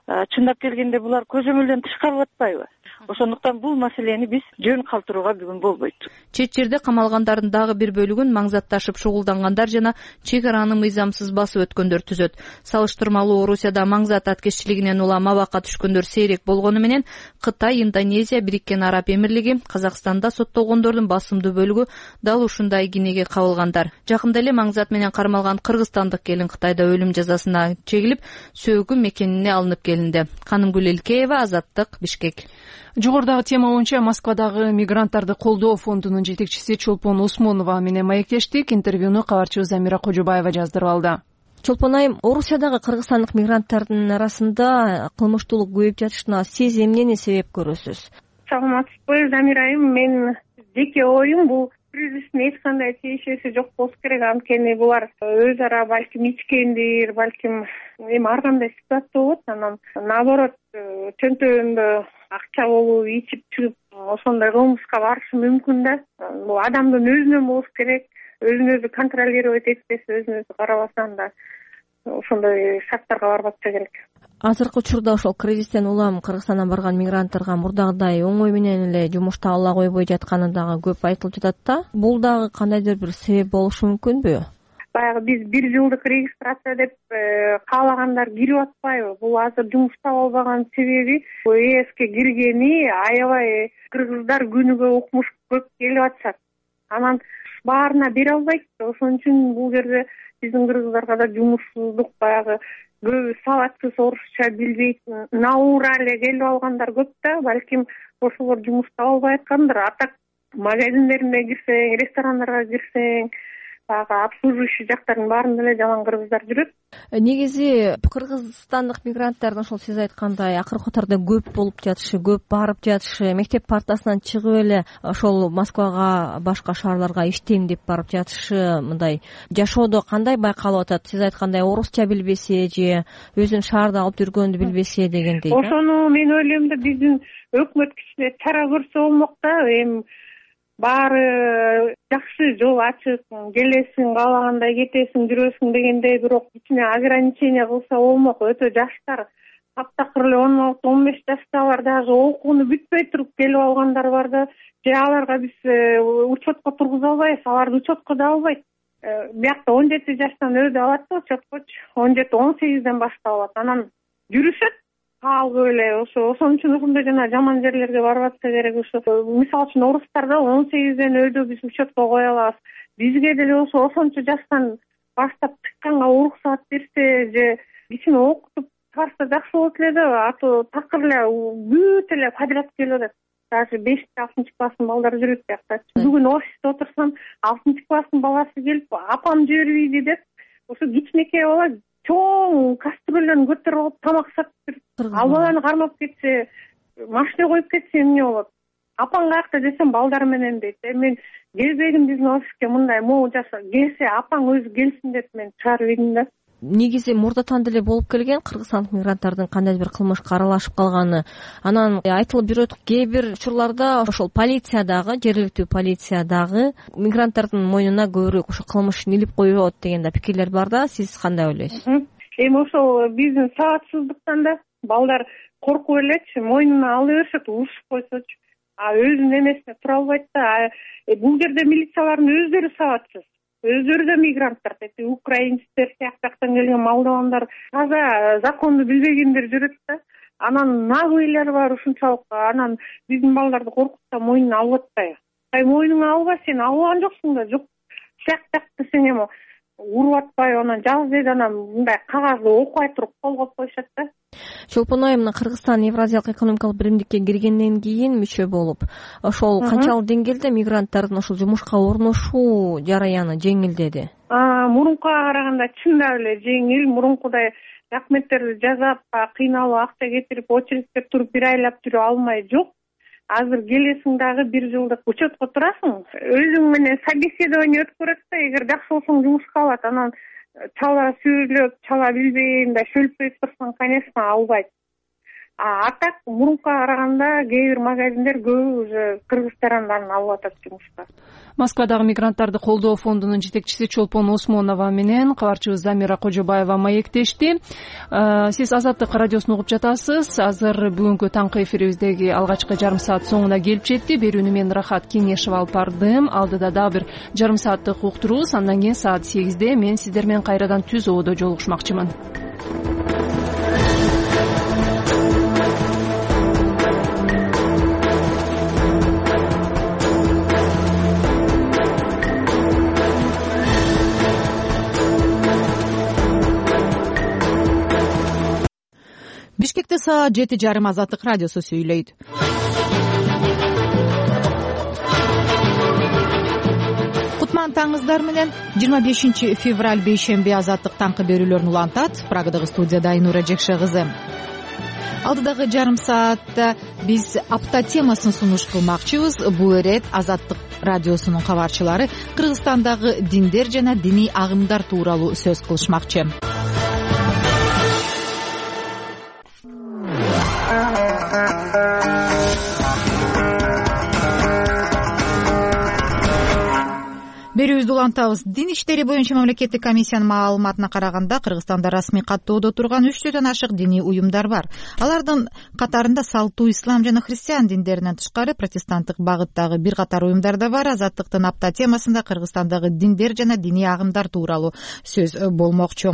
чындап келгенде булар көзөмөлдөн тышкарылып атпайбы? Ошондуктан бул маселени биз жөн калтырууга бүгүн болбойт. Чет жерде камалгандардын дагы бир бөлүгүн маңзатташып шугулдангандар жана чек араны мыйзамсыз басып өткөндөр түзөт. Салыштырмалуу Орусияда маңзат аткезчилигинен улам абакка түшкөндөр сейрек болгону менен Кытай, Индонезия, Бириккен Араб Эмирлиги, Казакстанда соттолгондордун басымдуу бөлүгү дал ушундай кенеге кабылгандар. Жакында эле маңзат менен кармалган кыргызстандык келин Кытайда өлүм жазасына чегилип, сөөгү мекенине алынып келинди. Канымгүл Элкеева, Азаттык, Бишкек. Жогорудагы тема боюнча Москвадагы мигранттарды колдоо фондунун жетекчиси Чолпон Усмонова менен маектештик. Интервьюну кабарчыбыз Замира Кожобаева жаздырып алды. Чолпон айым, Орусиядагы кыргызстандык мигранттардын арасында кылмыштуулук көбөйүп жатышына сиз эмнени себеп көрөсүз? Саламатсызбы, Замира айым. Мен жеке оюм бул кризистин эч кандай тиешеси жок болуш керек. Анткени булар өз ара балким ичкендир, балким эми ар кандай ситуация болот. Анан наоборот чөнтөгүндө акча болуп ичип чыгып ошондой кылмышка барышы мүмкүн да. Бул адамдын өзүнөн болуш керек. Өзүн өзү контролировать этпесе, өзүн өзү карабаса анда ошондой шарттарга барбакча керек. Азыркы учурда ошол кризистен улам Кыргызстандан барган мигранттарга мурдагыдай оңой менен эле жумуш таба ала койбой жатканы дагы көп айтылып жатат да. Бул дагы кандайдыр бир себеп болушу мүмкүнбү? Баягы биз 1 жылдык регистрация деп каалагандар кирип атпайбы? Бул азыр жумуш таба албаган себеби ЭСке киргени аябай кыргыздар күнүгө укмуш көп келип атышат. Анан баарына бере албайт. Ошон үчүн бул жерде биздин кыргыздарга да жумушсуздук баягы көбү сабатсыз, орусча билбейт, наура эле келип алгандар көп да. Балким ошолор жумуш таба албай аткандыр. А так магазиндерине кирсең, ресторандарга кирсең, баягы обслуживающий жактардын баарында эле жаман кыргыздар жүрөт. Негизи кыргызстандык мигранттардын ошол сиз айткандай акыркы катарда көп болуп жатышы, көп барып жатышы, мектеп партасынан чыгып эле ошол Москвага, башка шаарларга иштейм деп барып жатышы, мындай жашоодо кандай байкалып атат? Сиз айткандай орусча билбесе же өзүн шаарда алып жүргөндү билбесе дегендей. Ошону мен ойлойм да, биздин өкмөт кичине чара көрсө болмок да. Эми баары жакшы, жол ачык, келесиң, каалагандай кетесиң, жүрөсүң дегендей, бирок ичине ограничение кылса болмок. Өтө жаштар, таптакыр эле 16-15 жаштагылар дагы окууну бүтпөй туруп келип алгандар бар да. Же аларга биз учетко тургуза албайбыз, аларды учетко да албайт. Биякта 17 жаштан өдө алат да учеткочу. 17-18ден баштап алат. Анан жүрүшөт. Калгы эле ошон үчүн ушундай жана жаман жерлерге барып атса керек. Мисалы үчүн орустарда 18ден өйдө биз учетко кое алабыз. Бизге деле ошончо жаштан баштап чыкканга уруксаат берсе же кичине окутуп чыгарса жакшы болот эле да. Аты такыр эле бүт эле подряд келип атат. Даже 5-6 класстын балдары жүрөт биякта. Бүгүн офисте отурсам 6 класстын баласы келип апам жибербейди деп ошо кичинекей бала чоң кастрюльдөн көтөрүп алып тамак сатып жүрүп, ал баланы кармап кетсе, машина коюп кетсе эмне болот? Апаң каякта десем, балдар менен дейт. Мен келбедим биздин офиске, мындай могу жаса, келсе апаң өзү келсин деп мен чыгарып едим да. Негизи мурдатан деле болуп келген кыргызстандык мигранттардын кандайдыр бир кылмышка аралашып калганы. Анан айтылып жүрөт, кээ бир учурларда ошол полициядагы, жергиликтүү полициядагы мигранттардын мойнуна көбүрөөк ошо кылмыш илип коет деген да пикирлер бар да. Сиз кандай ойлойсуз? Эми ошол биздин сабатсыздыктан да балдар коркуп элечи, мойнуна ала беришет, урушуп койсочу. А өзүнүн эмесине тура албайт да. Бул жерде милициялардын өздөрү сабатсыз. Өздөрү да мигранттар, украинецтер сыяктан келген малдавандар, таза законду билбегендер жүрөт да. Анан наглыйлар бар ушунчалык. Анан биздин балдарды коркутса мойнуна алып атпайбы? Мойнуңа алба, сен алган жоксуң да, жок. Сыяктак десең эми уруп атпайбы? Анан жалгыз анан мындай кагазды окубай туруп кол коюп коюшат да. Чолпон айым, Кыргызстан Евразиялык экономикалык биримдикке киргенден кийин мүчө болуп, ошол канчалык деңгээлде мигранттардын ошол жумушка орношуу жараяны жеңилдеди? Мурункуга караганда чындап эле жеңил. Мурункудай документтерди жасап, кыйналып, акча кетирип, очередте туруп бир айлап жүрө алмай жок. Азыр келесиң дагы 1 жылдык учетко турасың. Өзүң менен собеседование өткөрөт да, эгер жакшы болсоң жумушка алат. Анан чала сүйлөп, чала билбей, мындай шөлпөйүп турсаң, конечно, албайт. А так мурункуга караганда кээ бир магазиндер көбү уже кыргыз жарандарынан алып атат жумушка. Москвадагы мигранттарды колдоо фондунун жетекчиси Чолпон Осмонова менен кабарчыбыз Замира Кожобаева маектешти. Сиз Азаттык радиосун угуп жатасыз. Азыр бүгүнкү таңкы эфирибиздеги алгачкы жарым саат соңуна келип жетти. Берүүнү мен Рахат Кеңешева алып бардым. Алдыда дагы бир жарым сааттык уктурубуз. Андан кийин саат 8-де мен сиздер менен кайрадан түз ободо жолугушмакчымын. Бишкекте саат 7:30 Азаттык радиосу сүйлөйт. Кутман таңыздар менен 25 февраль бейшемби Азаттык таңкы берүүлөрүн улантат. Прагадагы студияда Айнура Жекше кызы. Алдыдагы жарым саатта биз апта темасын сунуш кылмакчыбыз. Бул эрет Азаттык радиосунун кабарчылары Кыргызстандагы диндер жана диний агымдар тууралуу сөз кылышмакчы. Берүүбүздү улантабыз. Дин иштери боюнча мамлекеттик комиссиянын маалыматына караганда Кыргызстанда расмий каттоодо турган 300дөн ашык диний уюмдар бар. Алардын катарында салттуу ислам жана христиан диндеринен тышкары протестанттык багыттагы бир катар уюмдар да бар. Азаттыктын апта темасында Кыргызстандагы диндер жана диний агымдар тууралуу сөз болмокчу.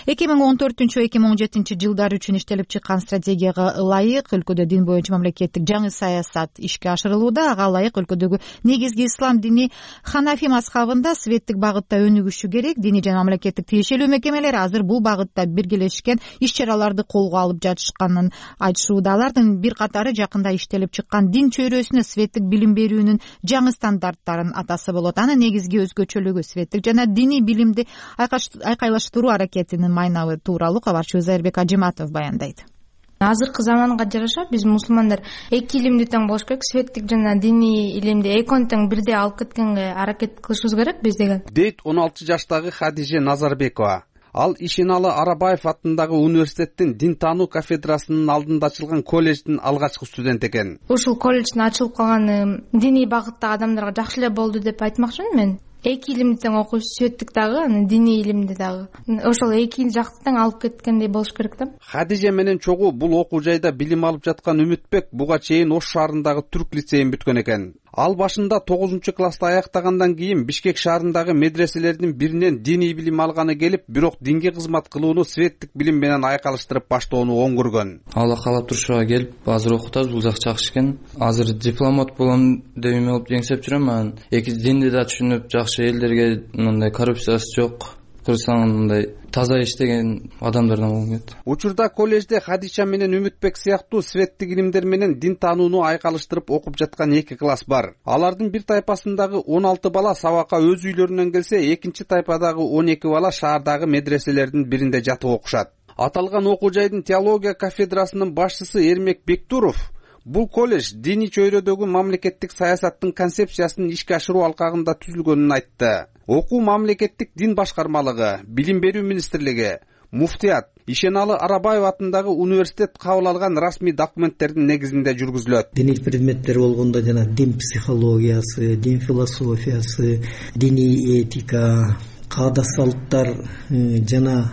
2014-2017 жылдар үчүн иштелип чыккан стратегияга ылайык өлкөдө дин боюнча мамлекеттик жаңы саясат ишке ашырылууда. Ага ылайык өлкөдөгү негизги ислам дини Ханафи мазхабы светтик багытта өнүгүшү керек. Диний жана мамлекеттик тиешелүү мекемелери азыр бул багытта биргелешкен иш-чараларды колго алып жатышканын айтышууда. Алардын бир катары жакында иштелип чыккан дин чөйрөсүнө светтик билим берүүнүн жаңы стандарттарын атасы болот. Анын негизги өзгөчөлүгү светтик жана диний билимди айкайлаштыруу аракетинин майнабы тууралуу кабарчыбыз Эрбек Ажиматов баяндайт. Азыркы заманга жараша биз мусулмандар эки илимди тең болуш керек, светтик жана диний илимди экөөнү тең бирдей алып кеткенге аракет кылышыбыз керек биз деген. Дейт 16 жаштагы Хадиже Назарбекова. Ал Ишеналы Арабаев атындагы университеттин дин таануу кафедрасынын алдында ачылган колледждин алгачкы студент экен. Ушул колледждин ачылып калганы диний багыттагы адамдарга жакшы эле болду деп айтмакчымын мен. Эки илимди тең окуш, светтик дагы, диний илимди дагы. Ошол эки жакты тең алып кеткендей болуш керек да. Хадиже менен чогуу бул окуу жайда билим алып жаткан Үмүтбек буга чейин Ош шаарындагы Түрк лицейин бүткөн экен. Ал башында 9-классты аяктагандан кийин Бишкек шаарындагы медреселердин биринен диний билим алганы келип, бирок динге кызмат кылууну светтик билим менен айкалыштырып баштоону оң көргөн. Алла каалап турушуга келип, азыр окутабыз, бул жак жакшы экен. Азыр дипломат болом деп эме болуп жеңсеп жүрөм. Анан эки динди да түшүнүп, жакшы элдерге мындай коррупциясы жок. Кыргызстандай таза иштеген адамдардан болгум келет. Учурда колледжде Хадича менен Үмүтбек сыяктуу светтик илимдер менен дин таанууну айкалыштырып окуп жаткан 2 класс бар. Алардын бир тайпасындагы 16 бала сабакка өз үйлөрүнөн келсе, экинчи тайпадагы 12 бала шаардагы медреселердин биринде жатып окушат. Аталган окуу жайдын теология кафедрасынын башчысы Эрмек Бектуров бул колледж диний чөйрөдөгү мамлекеттик саясаттын концепциясын ишке ашыруу алкагында түзүлгөнүн айтты. Окуу мамлекеттик дин башкармалыгы, билим берүү министрлиги, муфтият, Ишеналы Арабаев атындагы университет кабыл алган расмий документтердин негизинде жүргүзүлөт. Диний предметтер болгондо жана дин психологиясы, дин философиясы, диний этика, каада салттар жана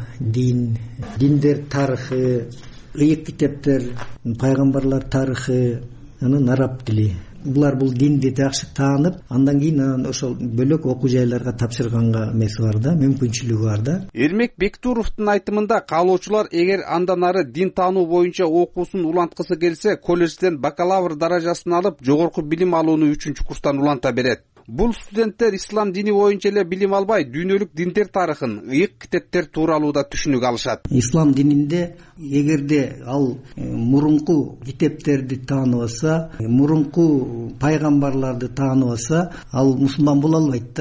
диндер тарыхы, ыйык китептер, пайгамбарлар тарыхы, анан араб тили. Булар бул динди жакшы таанып, андан кийин ошол бөлөк окуу жайларга тапшырганга эмеси бар да, мүмкүнчүлүгү бар да. Эрмек Бектуровдун айтымында каалоочулар эгер андан ары дин таануу боюнча окуусун уланткысы келсе, колледжден бакалавр даражасын алып, жогорку билим алууну 3-курстан уланта берет. Бул студенттер ислам дини боюнча эле билим албай, дүйнөлүк диндер тарыхын, ыйык китептер тууралуу да түшүнүк алышат. Ислам дининде эгерде ал мурунку китептерди тааныбаса, мурунку пайгамбарларды тааныбаса, ал мусулман боло албайт да.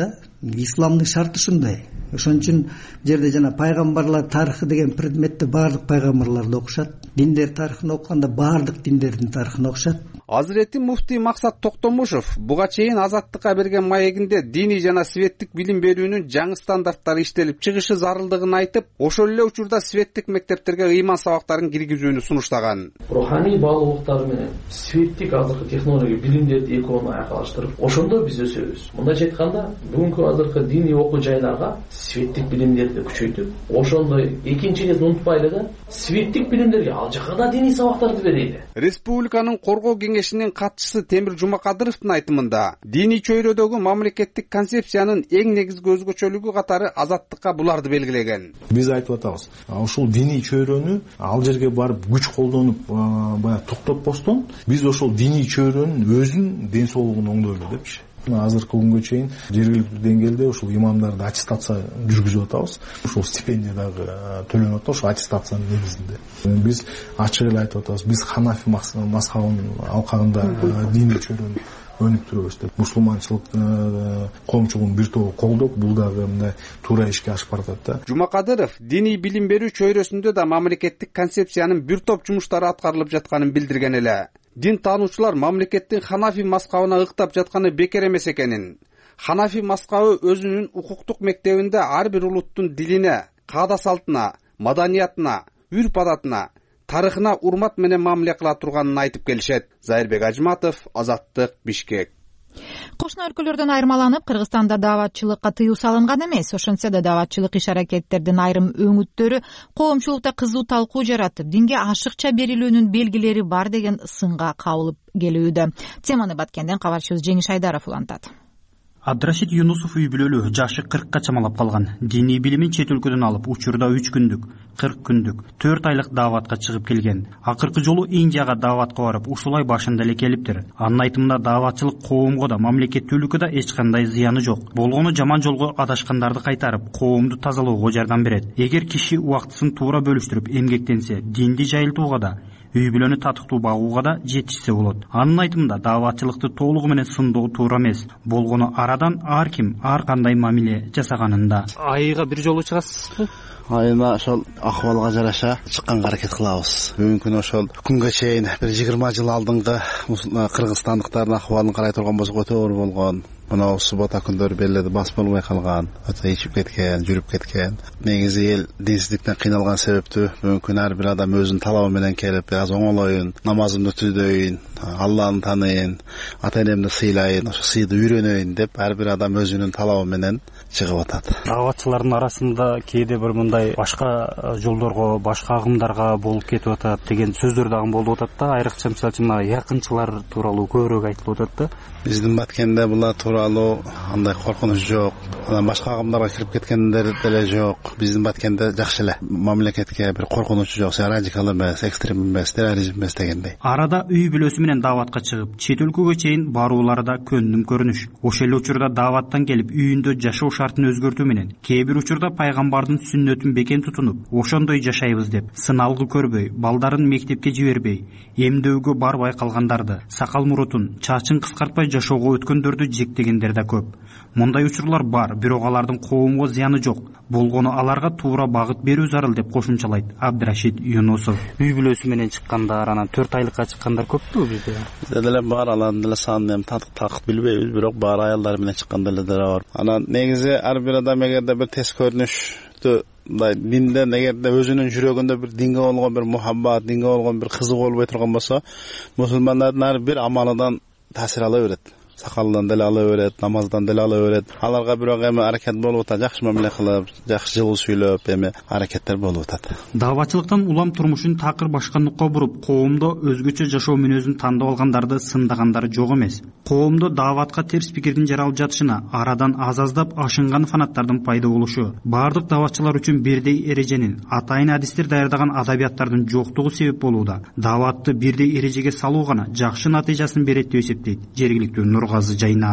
исламдын шарты ушундай. Ошон үчүн жерде жана пайгамбарлар тарыхы деген предметте баардык пайгамбарларды окушат. Диндер тарыхын окуганда баардык диндердин тарыхын окушат. Азирети муфтий Максат Токтомушев буга чейин Азаттыкка берген маегинде диний жана светтик билим берүүнүн жаңы стандарттары иштелип чыгышы зарылдыгын айтып, ошол эле учурда светтик мектептерге ыйман сабактарын киргизүүнү сунуштаган. Руханий баалуулуктар менен светтик азыркы технология билимдерди экөөнү айкалыштырып, ошондо биз өсөбүз. Мындайча айтканда, бүгүнкү азыркы диний окуу жайларга светтик билимдерди күчөйтүп, ошондой экинчи кез унутпайлы да, светтик билимдерге ал жака да диний сабактарды берейли. Республиканын коргоо кеңешинин катчысы Темир Жумакадыровдун айтымында, диний чөйрөдөгү мамлекеттик концепциянын эң негизги өзгөчөлүгү катары азаттыкка буларды белгилеген. Биз айтып атабыз, ушул диний чөйрөнү ал жерге барып күч колдонуп баягы токтотпостон, биз ошол диний чөйрөнүн өзүнүн ден соолугун оңдойлу депчи. Азыркы күнгө чейин жергиликтүү деңгээлде ушул имамдарды аттестация жүргүзүп атабыз. Ушул стипендия дагы төлөнүп атат, ошол аттестациянын негизинде. Биз ачык эле айтып атабыз, биз Ханафи мазхабынын алкагында диний чөйрөнү өнүп турабыз деп. Мусулманчылык коомчулугунун бир тобу колдоп, бул дагы мындай туура ишке ашып баратат да. Жумакадыров диний билим берүү чөйрөсүндө да мамлекеттик концепциянын бир топ жумуштары аткарылып жатканын билдирген эле. Дин таануучулар мамлекеттин Ханафи мазхабына ыктап жатканы бекер эмес экенин, Ханафи мазхабы өзүнүн укуктук мектебинде ар бир улуттун дилине, каада салтына, маданиятына, үрп-адатына, тарыхына урмат менен мамиле кыла турганын айтып келишет. Зайырбек Ажматов, Азаттык, Бишкек. Кошуна өлкөлөрдөн айырмаланып, Кыргызстанда дааватчылыкка тыюу салынган эмес. Ошентсе да дааватчылык иш-аракеттердин айрым өңүттөрү коомчулукта кызуу талкуу жаратып, динге ашыкча берилүүнүн белгилери бар деген сынга кабылып келүүдө. Теманы Баткенден кабарчыбыз Жеңиш Айдаров улантат. Абдрашид Юнусов үй бүлөлүү, жашы 40-ка чамалап калган. Диний билимин чет өлкөдөн алып, учурда 3 күндүк, 40 күндүк, 4 айлык дааватка чыгып келген. Акыркы жолу Индияга дааватка барып, ушулай башында эле келиптир. Анын айтымында дааватчылык коомго да, мамлекеттүүлүккө да эч кандай зыяны жок. Болгону жаман жолго адашкандарды кайтарып, коомду тазалоого жардам берет. Эгер киши убактысын туура бөлүштүрүп эмгектенсе, динди жайылтууга да, үй бүлөнү татыктуу багууга да жетишсе болот. Анын айтымында дааватчылыкты толугу менен сындоо туура эмес. Болгону арадан ар ким ар кандай мамиле жасаганында. Айга бир жолу чыгасызбы? Айына ошол акыбалга жараша чыкканга аракет кылабыз. Бүгүнкү күнү ошол күнгө чейин бир 20 жыл алдыңкы кыргызстандыктардын акыбалын карай турган болсок өтө оор болгон. Мына суббота күндөрү белледи бас болбой калган, өтө ичип кеткен, жүрүп кеткен. Негизи эл динсиздиктен кыйналган себептүү бүгүнкү күнү ар бир адам өзүнүн талабы менен келип, аз оңолоюн, намазымды түздөйүн, Алланы тааныйын, ата энемди сыйлайын, ошо сыйды үйрөнөйүн деп ар бир адам өзүнүн талабы менен чыгып атат. Дааватчылардын арасында кээде бир мындай башка жолдорго, башка агымдарга болуп кетип атат деген сөздөр дагы болуп атат да. Айрыкча мисалы үчүн якынчылар тууралуу көбүрөөк айтылып атат да. Биздин Баткенде булар тууралуу андай коркунуч жок. Анан башка агымдарга кирип кеткендер деле жок. Биздин Баткенде жакшы эле. Мамлекетке бир коркунуч жок, радикал эмес, экстрем эмес, терроризм эмес дегендей. Арада үй бүлөсү менен дааватка чыгып, чет өлкөгө чейин баруулары да көндүм көрүнүш. Ошол эле учурда дааваттан келип, үйүндө жашоо шартын өзгөртүү менен кээ бир учурда пайгамбардын сүннөтүн бекем тутунуп, ошондой жашайбыз деп сыналгы көрбөй, балдарын мектепке жибербей, эмдөөгө барбай калгандарды, сакал мурутун, чачын кыскартпай жашоого өткөндөрдү жектегендер да көп. Мындай учурлар бар, бирок алардын коомго зыяны жок. Болгону аларга туура багыт берүү зарыл деп кошумчалайт Абдрашид Юнусов. Үй бүлөсү менен чыккандар, анан 4 айлыкка чыккандар көппү бизде? Бизде деле бар, алардын деле санын такыт билбейбиз, бирок бар аялдар менен чыккан деле бар. Анан негизи ар бир адам эгерде бир тез көрүнүштү динден эгерде өзүнүн жүрөгүндө бир динге болгон бир мухаббат, динге болгон бир кызыгуу болбой турган болсо, мусулмандардын ар бир амалынан таасир ала берет. Сакалдан деле ала берет, намаздан деле ала берет. Аларга бирок эми аракет болуп атат, жакшы мамиле кылып, жакшы жылуу сүйлөп, эми аракеттер болуп атат. Дааватчылыктан улам турмушун такыр башкандыкка буруп, коомдо өзгөчө жашоо мүнөзүн тандап алгандарды сындагандары жок эмес. Коомдо дааватка терс пикирдин жаралып жатышына арадан аз-аздап ашынган фанаттардын пайда болушу, бардык дааватчылар үчүн бирдей эреженин, атайын адистер даярдаган адабияттардын жоктугу себеп болууда. Дааватты бирдей эрежеге салуу гана жакшы натыйжасын берет деп эсептейт жергиликтүү Нургазы Жайнаков.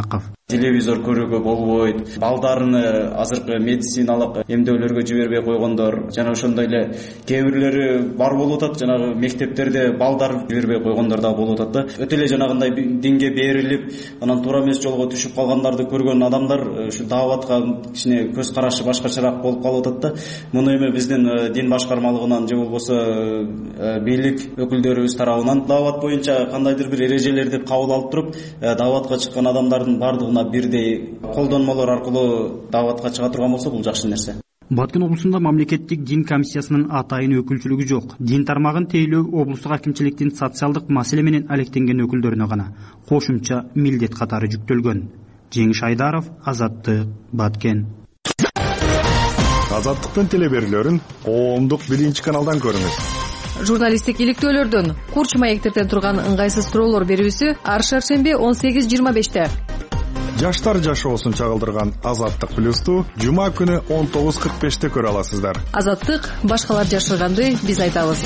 телевизор көрүүгө болбойт, балдарыны азыркы медициналык эмдөөлөргө жибербей койгондор, жана ошондой эле кээ бирлери бар болуп атат, жанагы мектептерде балдар жибербей койгондор да болуп атат да. Өтө эле жанагындай динге берилип, анан туура эмес жолго түшүп калгандарды көргөн адамдар ушу дааватка кичине көз карашы башкачараак болуп калып атат да. Муну эми биздин дин башкармалыгынан же болбосо бийлик өкүлдөрүбүз тарабынан даават боюнча кандайдыр бир эрежелерди кабыл алып туруп, дааватка чыккан адамдардын бардыгына бирдей колдонмолор аркылуу дааватка чыга турган болсо бул жакшы нерсе. Баткен облусунда мамлекеттик дин комиссиясынын атайын өкүлчүлүгү жок. Дин тармагын тейлөө облустук акимчиликтин социалдык маселе менен алектенген өкүлдөрүнө гана кошумча милдет катары жүктөлгөн. Жеңиш Айдаров, Азаттык, Баткен. Азаттыктын телеберүүлөрүн коомдук 1-каналдан көрүңүз. Журналисттик иликтөөлөрдөн курч маектерден турган ыңгайсыз суроолор берүүсү ар шаршемби 18:25. Жаштар жашоосун чагылдырган Азаттык плюсту жума күнү 19:45 көрө аласыздар. Азаттык башкалар жашырганды биз айтабыз.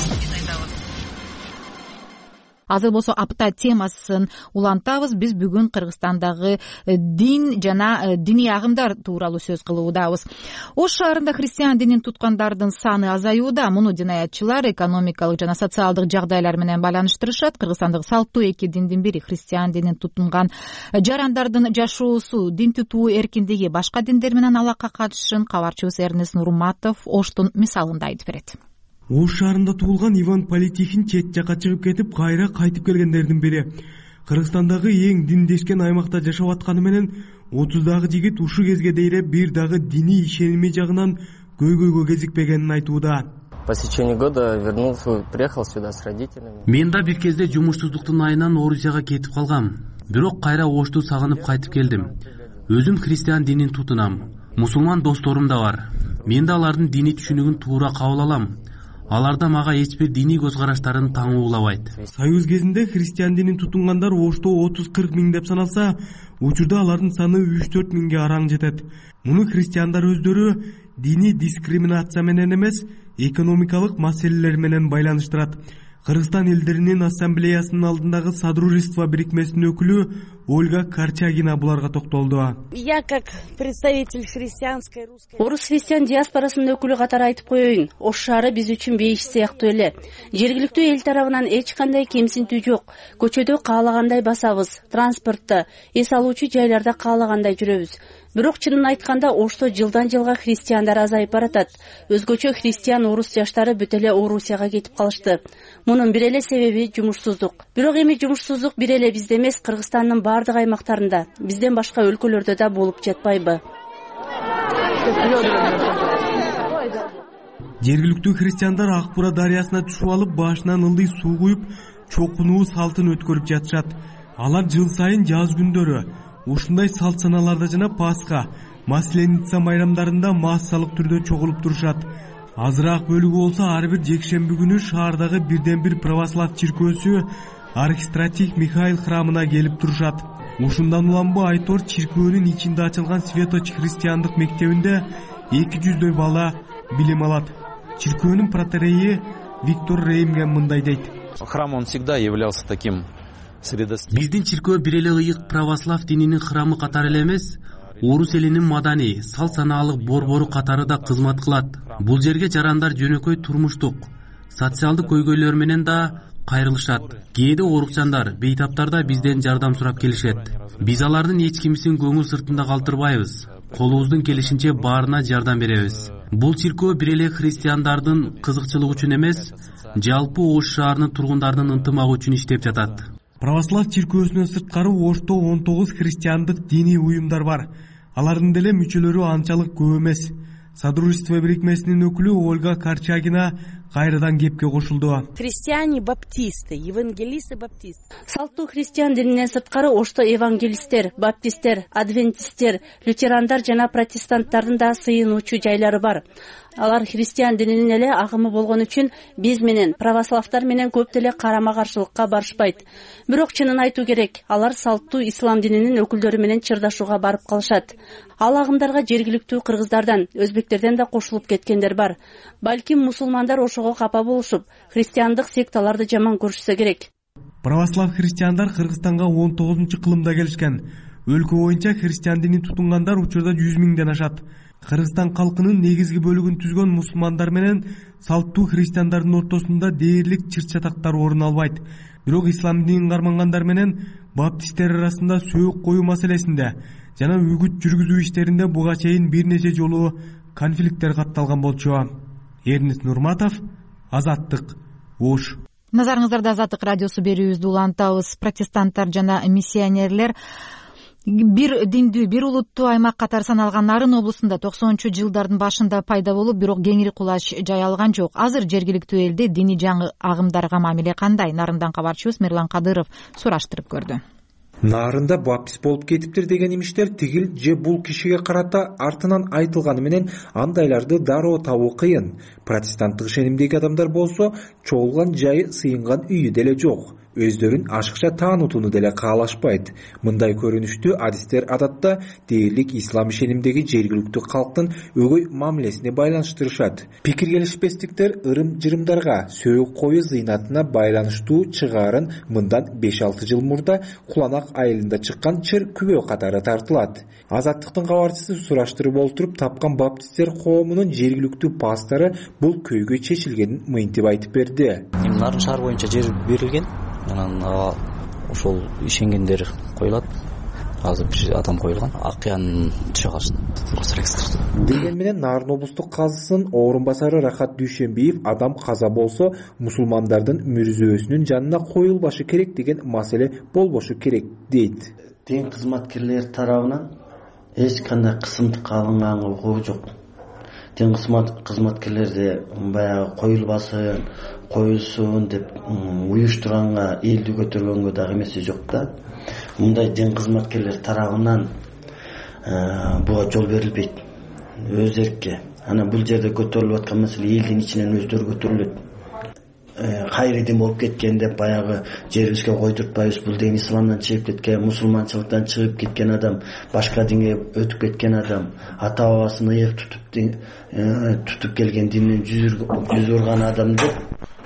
Азыр болсо апта темасын улантабыз. Биз бүгүн Кыргызстандагы дин жана диний агымдар тууралуу сөз кылуудабыз. Ош шаарында христиан динин туткандардын саны азаюуда. Муну динаятчылар экономикалык жана социалдык жагдайлар менен байланыштырышат. Кыргызстандагы салттуу эки диндин бири христиан динин тутунган жарандардын жашоосу, дин тутуу эркиндиги башка диндер менен алакка катышын кабарчыбыз Эрнест Нурматов Оштун мисалында айтып берет. Ош шаарында туулган Иван Политихин чет жакка чыгып кетип, кайра кайтып келгендердин бири. Кыргызстандагы эң диндешкен аймакта жашап атканы менен 30 жигит ушу кезге дейре бир дагы диний ишеними жагынан көйгөйгө кезикпегенин айтууда. По течению года вернулся, приехал сюда с родителями. Мен да бир кезде жумушсуздуктун айынан Орусияга кетип калгам. Бирок кайра Ошту сагынып кайтып келдим. Өзүм христиан динин тутунам. Мусулман досторум да бар. Мен да алардын диний түшүнүгүн туура кабыл алам. Аларда мага эч бир диний көз караштарын таңуулабайт. Союз кезинде христиан динин тутунгандар Ошто 30-40 миң деп саналса, учурда алардын саны 3-4 миңге араң жетет. Муну христиандар өздөрү диний дискриминация менен эмес, экономикалык маселелер менен байланыштырат. Кыргызстан элдеринин ассамблеясынын алдындагы Содружество бирикмесинин өкүлү Ольга Корчагина буларга токтолду. Я как представитель христианской русской Орус христиан диаспорасынын өкүлү катары айтып коеюн. Ош шаары биз үчүн бейиш сыяктуу эле. Жергиликтүү эл тарабынан эч кандай кемсинтүү жок. Көчөдө каалагандай басабыз, транспортто, эс алуучу жайларда каалагандай жүрөбүз. Бирок чынын айтканда Ошто жылдан жылга христиандар азайып баратат. Өзгөчө христиан орус жаштары бүт эле Орусияга кетип калышты. Мунун бир эле себеби жумушсуздук. Бирок эми жумушсуздук бир эле бизде эмес, Кыргызстандын бардык аймактарында, бизден башка өлкөлөрдө да болуп жатпайбы? Жергиликтүү христиандар Акбура дарыясына түшүп алып, башынан ылдый суу куюп, чокунуу салтын өткөрүп жатышат. Алар жыл сайын жаз күндөрү ушундай салт саналарда жана Пасха, Масленица майрамдарында массалык түрдө чогулуп турушат. Азыраак бөлүгү болсо ар бир жекшемби күнү шаардагы бирден бир православ чиркөөсү Архистратих Михаил храмына келип турушат. Ушундан улам Айтор чиркөөнүн ичинде ачылган Светоч христиандык мектебинде 200дөй бала билим алат. Чиркөөнүн протерейи Виктор Реймген мындай дейт. Храм он всегда являлся таким. Биздин чиркөө бир эле ыйык православ дининин храмы катары эле эмес, орус элинин маданий, салт санаалык борбору катары да кызмат кылат. Бул жерге жарандар жөнөкөй турмуштук, социалдык көйгөйлөр менен да кайрылышат. Кээде орукчандар, бейтаптар да бизден жардам сурап келишет. Биз алардын эч кимисин көңүл сыртында калтырбайбыз. Колубуздун келишинче баарына жардам беребиз. Бул чиркөө бир эле христиандардын кызыкчылыгы үчүн эмес, жалпы Ош шаарынын тургундардын ынтымагы үчүн иштеп жатат. Православ чиркөөсүнөн сырткары Ошто 19 христиандык диний уюмдар бар. Алардын деле мүчөлөрү анчалык көп эмес. Содружество бирикмесинин өкүлү Ольга Корчагина кайрадан кепке кошулду. Христиане баптисты, евангелисты баптисты. Салттуу христиан дининен сырткары Ошто евангелисттер, баптисттер, адвентисттер, лютерандар жана протестанттардын да сыйынуучу жайлары бар. Алар христиан дининин эле агымы болгон үчүн биз менен, православдар менен көп деле карама-каршылыкка барышпайт. Бирок чынын айтуу керек, алар салттуу ислам дининин өкүлдөрү менен чырдашууга барып калышат. Ал агымдарга жергиликтүү кыргыздардан, өзбектерден да кошулуп кеткендер бар. Балким мусулмандар ошого капа болушуп, христиандык секталарды жаман көрүшсө керек. Православ христиандар Кыргызстанга 19-кылымда келишкен. өлкө боюнча христиан динин тутунгандар учурда 100 миңден ашат. Кыргызстан калкынын негизги бөлүгүн түзгөн мусулмандар менен салттуу христиандардын ортосунда дээрлик чыр-чатактар орун албайт. Бирок ислам динин кармангандар менен баптисттер арасында сөөк коюу маселесинде жана үгүт жүргүзүү иштеринде буга чейин бир нече жолу конфликттер катталган болчу. Эрнест Нурматов, Азаттык, Ош. Назарыңыздарда Азаттык радиосу берүүбүздү улантабыз. Протестанттар жана миссионерлер бир диндүү, бир улуттуу аймак катары саналган Нарын облусунда 90-жылдардын башында пайда болуп, бирок кеңири кулач жайылган жок. Азыр жергиликтүү элде диний жаңы агымдарга мамиле кандай? Нарындан кабарчыбыз Мирлан Кадыров сураштырып көрдү. Нарында баптист болуп кетиптир деген имиштер тигил же бул кишиге карата артынан айтылганы менен андайларды дароо табуу кыйын. Протестанттык ишенимдеги адамдар болсо чогулган жайы, сыйынган үйү деле жок. Өздөрүн ашыкча таанутууну деле каалашпайт. Мындай көрүнүштүү адистер адатта дээрлик ислам ишенимдеги жергиликтүү калктын өгөй мамилесине байланыштырышат. Пикир келишпестиктер ырым-жырымдарга, сөөк коюу зыйнатына байланыштуу чыгаарын мындан 5-6 жыл мурда Куланак айылында чыккан чыр күбө катары тартылат. Азаттыктын кабарчысы сураштырып олтуруп тапкан баптисттер коомунун жергиликтүү пастору бул көйгөй чечилгенин мынтип айтып берди. Нарын шаар боюнча жер берилген. Анан ошол ишенгендер коюлат. Азыр бир адам коюлган. Акыянын чыгарышты. Деген менен Нарын облустук казысынын орун басары Рахат Дүйшенбиев адам каза болсо мусулмандардын мүрзөөсүнүн жанына коюлбашы керек деген маселе болбошу керек дейт. Дин кызматкерлери тарабынан эч кандай кысымдык алынган окуу жок. Дин кызматкерлери баягы коюлбасын, коюлсун деп уюштурганга, элди көтөргөнгө дагы эмеси жок да. Мындай дин кызматкерлери тарабынан буга жол берилбейт. Өз эркке. Анан бул жерде көтөрүлүп аткан маселе элдин ичинен өздөрү көтөрүлөт. Кайры дин болуп кеткен деп баягы жерибизге койдуртпайбыз. Бул дин исламдан чыгып кеткен, мусулманчылыктан чыгып кеткен адам, башка динге өтүп кеткен адам, ата бабасын ыйык тутуп келген динден жүз урган адам деп.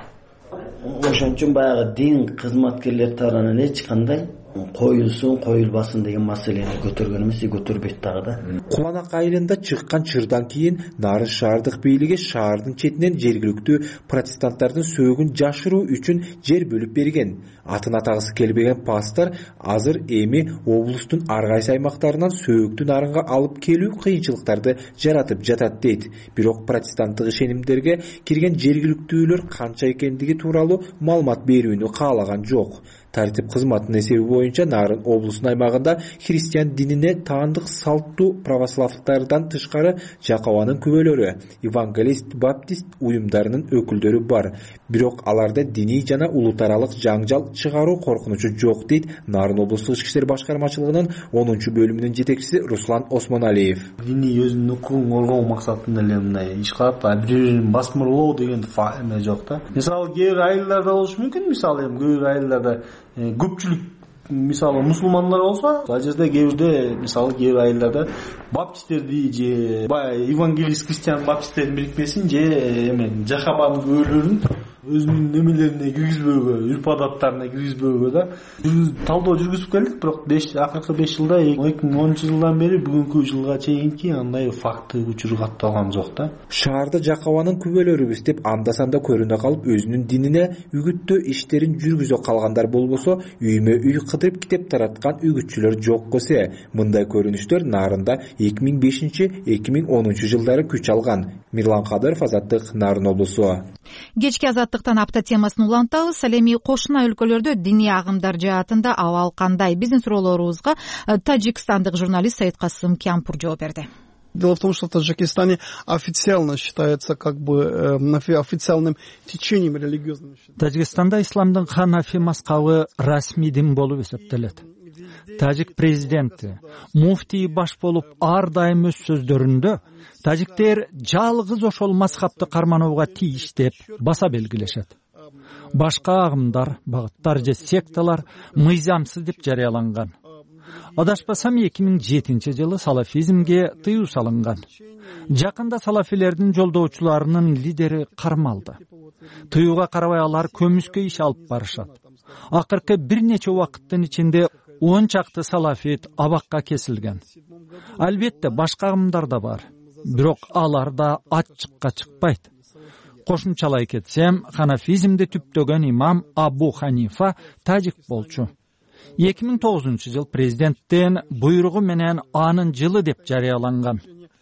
Ошон үчүн баягы дин кызматкерлери тарабынан эч кандай коюлсун, коюлбасын деген маселени көтөргөн эмес, көтөрбөйт дагы да. Куланак айылында чыккан чырдан кийин Нарын шаардык бийлиги шаардын четинен жергиликтүү протестанттардын сөөгүн жашыруу үчүн жер бөлүп берген. Атын атагысы келбеген пастор азыр эми облустун ар кайсы аймактарынан сөөгүктү Нарынга алып келүү кыйынчылыктарды жаратып жатат дейт. Бирок протестанттык ишенимдерге кирген жергиликтүүлөр канча экендиги тууралуу маалымат берүүнү каалаган жок. Тартип кызматынын эсеби боюнча Нарын облусунун аймагында христиан динине таандык салттуу православдыктардан тышкары Жакованын күбөлөрү, евангелист, баптист уюмдарынын өкүлдөрү бар. Бирок аларда диний жана улут аралык жаңжал чыгаруу коркунучу жок дейт Нарын облустук ички иштер башкармачылыгынын 10-бөлүмүнүн жетекчиси Руслан Осмоналиев. Диний өзүнүн укугун коргоо максатында эле мындай иш кылат, бири-бирин басмырлоо деген эме жок да. Мисалы кээ бир айылдарда болушу мүмкүн, мисалы эми кээ бир айылдарда көпчүлүк мисалы мусулмандар болсо, ал жерде кээ бирде мисалы кээ бир айылдарда баптисттерди же баягы евангелист христиан баптисттердин бирикмесин же эме Жахабанын күбөлөрүн өзүнүн немелерине киргизбөөгө, үрп адаттарына киргизбөөгө да талдоо жүргүзүп келдик. Бирок акыркы 5 жылда 2010-жылдан бери бүгүнкү жылга чейинки андай факты учур катталган жок да. Шаарда Жакованын күбөлөрүбүз деп анда-санда көрүнө калып өзүнүн динине үгүттөө иштерин жүргүзө калгандар болбосо үймө-үй кыдырып китеп тараткан үгүтчүлөр жок косе. Мындай көрүнүштөр Нарында 2005-2010 жылдары күч алган. Мирлан Кадыров, Азаттык, Нарын облусу. Кечки Азаттыктан апта темасын улантабыз. Ал эми кошуна өлкөлөрдө диний агымдар жаатында абал кандай? Биздин суроолорубузга тажикстандык журналист Саид Касым Кямпур жооп берди. Дело в том, что в Таджикистане официально считается официальным течением религиозным. Тажикстанда исламдын ханафи мазхабы расмий дин болуп эсептелет. Тажик президенти, муфтий баш болуп ар дайым өз сөздөрүндө тажиктер жалгыз ошол мазхабты карманууга тийиш деп баса белгилешет. Башка агымдар, багыттар же секталар мыйзамсыз деп жарыяланган. Адашпасам 2007 жылы салафизмге тыюу салынган. Жакында салафилердин жолдоочуларынын лидери кармалды. Тыюуга карабай алар көмүскө иш алып барышат. Акыркы бир нече убакыттын ичинде 10 чакты салафит абакка кесилген. Албетте башка агымдар да бар, бирок алар да ачыкка чыкпайт. Кошумчалай кетсем, ханафизмди түптөгөн имам Абу Ханифа тажик болчу. 2009 жыл президенттен буйругу менен анын жылы деп жарыяланган.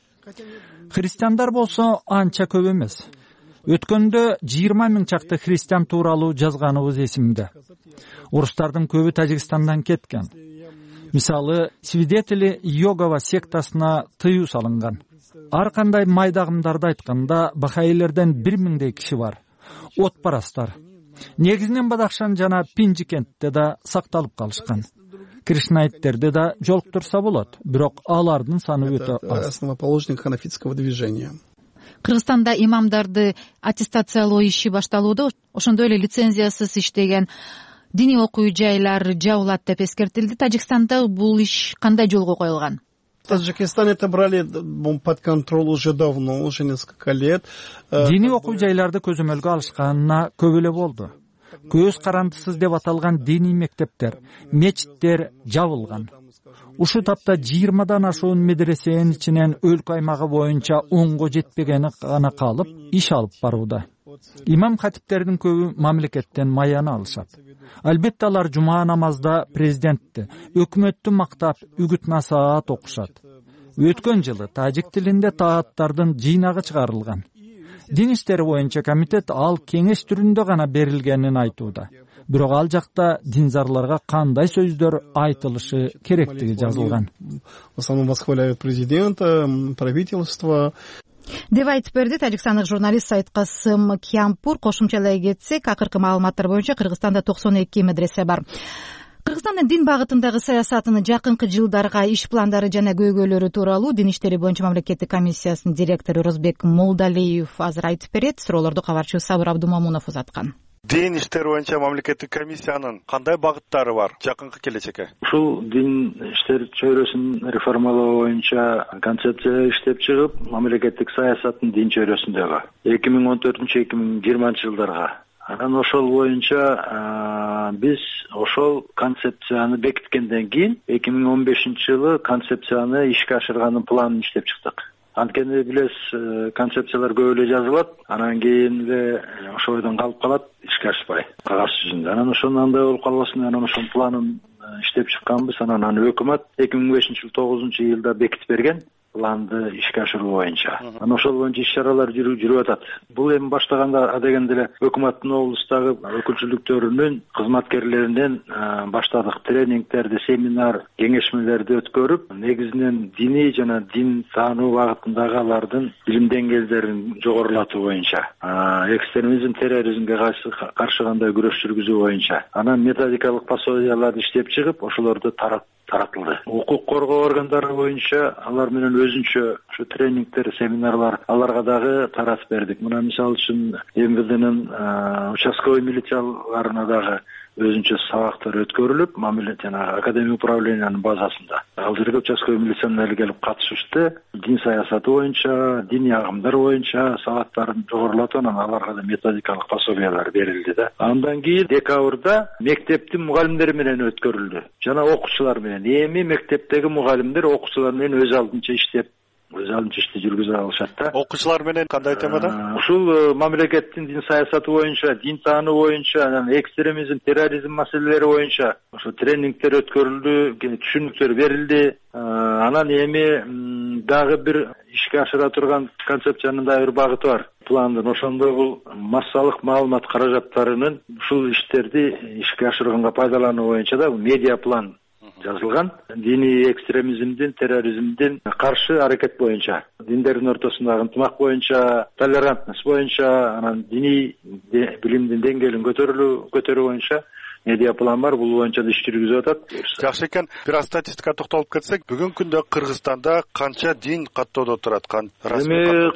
Христиандар болсо анча көп эмес. Өткөндө 20 000 чакты христиан тууралуу жазганыбыз эсимде. Орустардын көбү Тажикстандан кеткен. Мисалы, свидетели Йогова сектасына тыюу салынган. Ар кандай майдагымдарды айтканда бахаилерден 1000 киши бар. Отпарастар. Негизинен Бадахшан жана Пинжи кентте да сакталып калышкан. Кришнаиттерде да жолуктурса болот, бирок алардын саны өтө аз. Основоположник ханафитского движения. Кыргызстанда имамдарды аттестациялоо иши башталууда, ошондой эле лицензиясыз иштеген диний окуу жайлар жабылат деп эскертилди. Тажикстанда бул иш кандай жолго коюлган? В Таджикистане это брали под контроль уже давно, уже несколько лет. Диний окуу жайларды көзөмөлгө алышканына көп эле болду. Көз карандысыз деп аталган диний мектептер, мечиттер жабылган. Ушу тапта 20дан ашуун медресенин ичинен өлкө аймагы боюнча 10го жетпегени гана калып, иш алып барууда. Имам хатиптердин көбү мамлекеттен маяны алышат. Албетте алар жума намазда президентти, өкмөттү мактап, үгүт насаат окушат. Өткөн жылы тажик тилинде тааттардын жыйнагы чыгарылган. Дин иштери боюнча комитет ал кеңеш түрүндө гана берилгенин айтууда. Бирок ал жакта динзарларга кандай сөздөр айтылышы керектиги жазылган. В основном восхваляют президента, правительство. Деп айтып берди тажикстандык журналист Сайткасым Киямпур. Кошумчалай кетсек, акыркы маалыматтар боюнча Кыргызстанда 92 медресе бар. Кыргызстандын дин багытындагы саясатынын жакынкы жылдарга иш пландары жана көйгөйлөрү тууралуу Дин иштери боюнча мамлекеттик комиссиясынын директору Розбек Молдалиев азыр айтып берет. Суроолорду кабарчы Сабыр Абдумамунов узаткан. Дин иштери боюнча мамлекеттик комиссиянын кандай багыттары бар жакынкы келечекке? Ушул дин иштери чөйрөсүн реформалоо боюнча концепция иштеп чыгып, мамлекеттик саясаттын дин чөйрөсүндөгү 2014-2020 жылдарга. Анан ошол боюнча биз ошол концепцияны бекиткенден кийин 2015 жылы концепцияны ишке ашырганын планын иштеп чыктык. Анткени билесиз, концепциялар көп эле жазылат, анан кийин эле ошо бойдон калып калат, ишке ашпай, кагаз жүзүндө. Анан ошону андай болуп калбасын, анан ошонун планын иштеп чыкканбыз. Анан өкмөт 2005 жыл 9-июлда бекитип берген планды ишке ашыруу боюнча. Анан ошол боюнча иш-чаралар жүрүп атат. Бул эми баштаганда адегенде эле өкмөттүн облустагы өкүлчүлүктөрүнүн кызматкерлеринен баштадык. Тренингтерди, семинар, кеңешмелерди өткөрүп, негизинен диний жана дин таануу багытындагы алардын билим деңгээлдерин жогорулатуу боюнча, экстремизм, терроризмге каршы кандай күрөш жүргүзүү боюнча. Анан методикалык пособияларды иштеп чыгып, ошолорду таратылды. Укук коргоо органдары боюнча алар менен өзүнчө ушу тренингтер, семинарлар аларга дагы таратып бердик. Мына мисалы үчүн МВДнын участковый милицияларына дагы өзүнчө сабактар өткөрүлүп, жана академия управлениянын базасында. Ал жерге участковый милиционерлер келип катышышты. Дин саясаты боюнча, диний агымдар боюнча сабактарын жогорулатып, анан аларга да методикалык пособиялар берилди да. Андан кийин декабрда мектептин мугалимдери менен өткөрүлдү. Жана окуучулар менен. Эми мектептеги мугалимдер окуучулар менен өз алдынча иштеп, өз алдынча ишти жүргүзө алышат да. Окуучулар менен кандай темада? Ушул мамлекеттин дин саясаты боюнча, дин таануу боюнча, анан экстремизм, терроризм маселелери боюнча ошо тренингтер өткөрүлдү, түшүнүктөр берилди. Анан эми дагы бир ишке ашыра турган концепциянын дагы бир багыты бар. Пландын ошондо бул массалык маалымат каражаттарынын ушул иштерди ишке ашырганга пайдалануу боюнча да медиа план жазылган. Диний экстремизмдин, терроризмдин каршы аракет боюнча, диндердин ортосундагы ынтымак боюнча, толерантность боюнча, анан диний билимдин деңгээлин көтөрүү боюнча медиа план бар. Бул боюнча да иш жүргүзүп атат. Жакшы экен. Бир аз статистикага токтолуп кетсек, бүгүнкү күндө Кыргызстанда канча дин каттоодо турат? Эми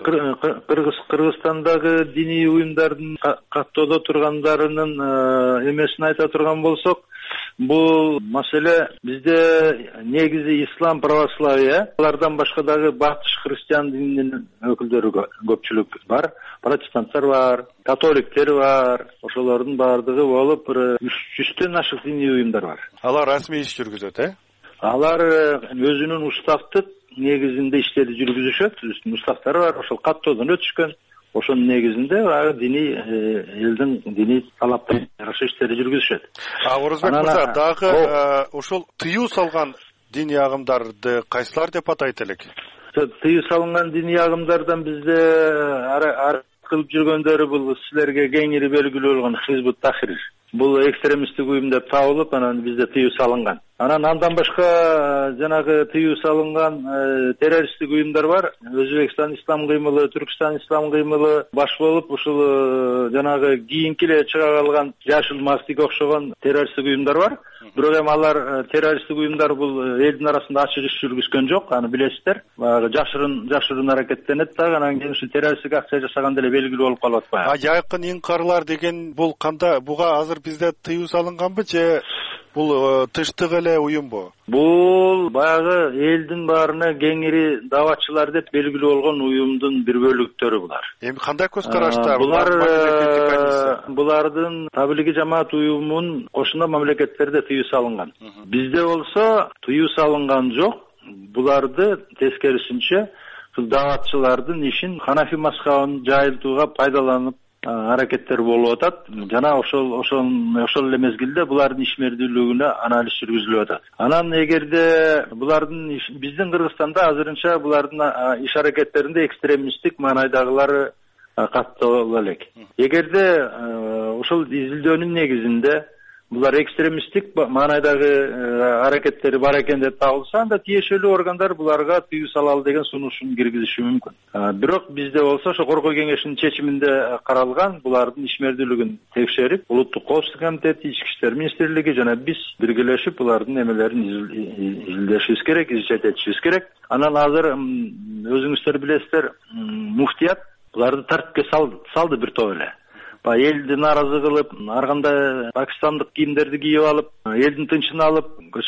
Кыргызстандагы диний уюмдардын каттоодо тургандарынын эмесин айта турган болсок, Бул маселе бизде негизи ислам, православие, алардан башка дагы батыш христиан дининин өкүлдөрү көпчүлүк бар. Протестанттар бар, католиктер бар. Ошолордун баардыгы болуп, 300дөн ашык диний уюмдар бар. Алар расмий иш жүргүзөт, Алар өзүнүн уставдык негизинде иштерди жүргүзүшөт. Уставдары бар, ошол каттоодон өтүшкөн. Ошонун негизинде диний элдин диний талаптарына жараша иштерди жүргүзүшөт. Орозбек мырза, дагы ошол тыюу салган диний агымдарды кайсылар деп атайт элек? Тыюу салынган диний агымдардан бизде кылып жүргөндөрү бул силерге кеңири белгилүү болгон Хизбут Тахрир. Бул экстремисттик уюм деп табылып, анан бизде тыюу салынган. Андан башка жанагы тыюу салынган террористтик уюмдар бар. Өзбекстан ислам кыймылы, Түркстан ислам кыймылы баш болуп, ушул жанагы кийинки эле чыга калган Жашыл Мастикке окшогон террористтик уюмдар бар. Бирок эми алар террористтик уюмдар бул элдин арасында ачык иш жүргүзгөн жок, аны билесиздер. Жашырын аракеттенет дагы, анан кийин ушу террористтик акция жасаганда эле белгилүү болуп калып атпайбы? Жайкын инкарлар деген бул кандай? Буга азыр бизде тыюу салынганбы же бул тыштык эле уюмбу? Бул баягы элдин баарына кеңири даватчылар деп белгилүү болгон уюмдун бир бөлүктөрү булар. Эми кандай көз карашта? Булардын таблиги жамаат уюмунун кошуна мамлекеттерде тыюу салынган. Бизде болсо тыюу салынган жок. Буларды тескерисинче даватчылардын ишин ханафи мазхабын жайылтууга пайдаланып аракеттер болуп атат. Жана ошол эле мезгилде булардын ишмердүүлүгүнө анализ жүргүзүлүп атат. Анан эгерде булардын биздин Кыргызстанда азырынча булардын иш аракеттеринде экстремисттик маанайдагылары катталып элек. Эгерде ошол изилдөөнүн негизинде булар экстремисттик маанайдагы аракеттери бар экен деп табылса, анда тиешелүү органдар буларга тыюу салалы деген сунушун киргизиши мүмкүн. Бирок бизде болсо ошо коргоо кеңешинин чечиминде каралган, булардын ишмердүүлүгүн текшерип, Улуттук коопсуздук комитети, Ички иштер министрлиги жана биз биргелешип булардын эмелерин изилдешибиз керек, изчет этишибиз керек. Анан азыр өзүңүздөр билесиздер, муфтият буларды тартипке салды бир топ эле. Элди нааразы кылып, ар кандай пакистандык кийимдерди кийип алып, элдин тынчын алып,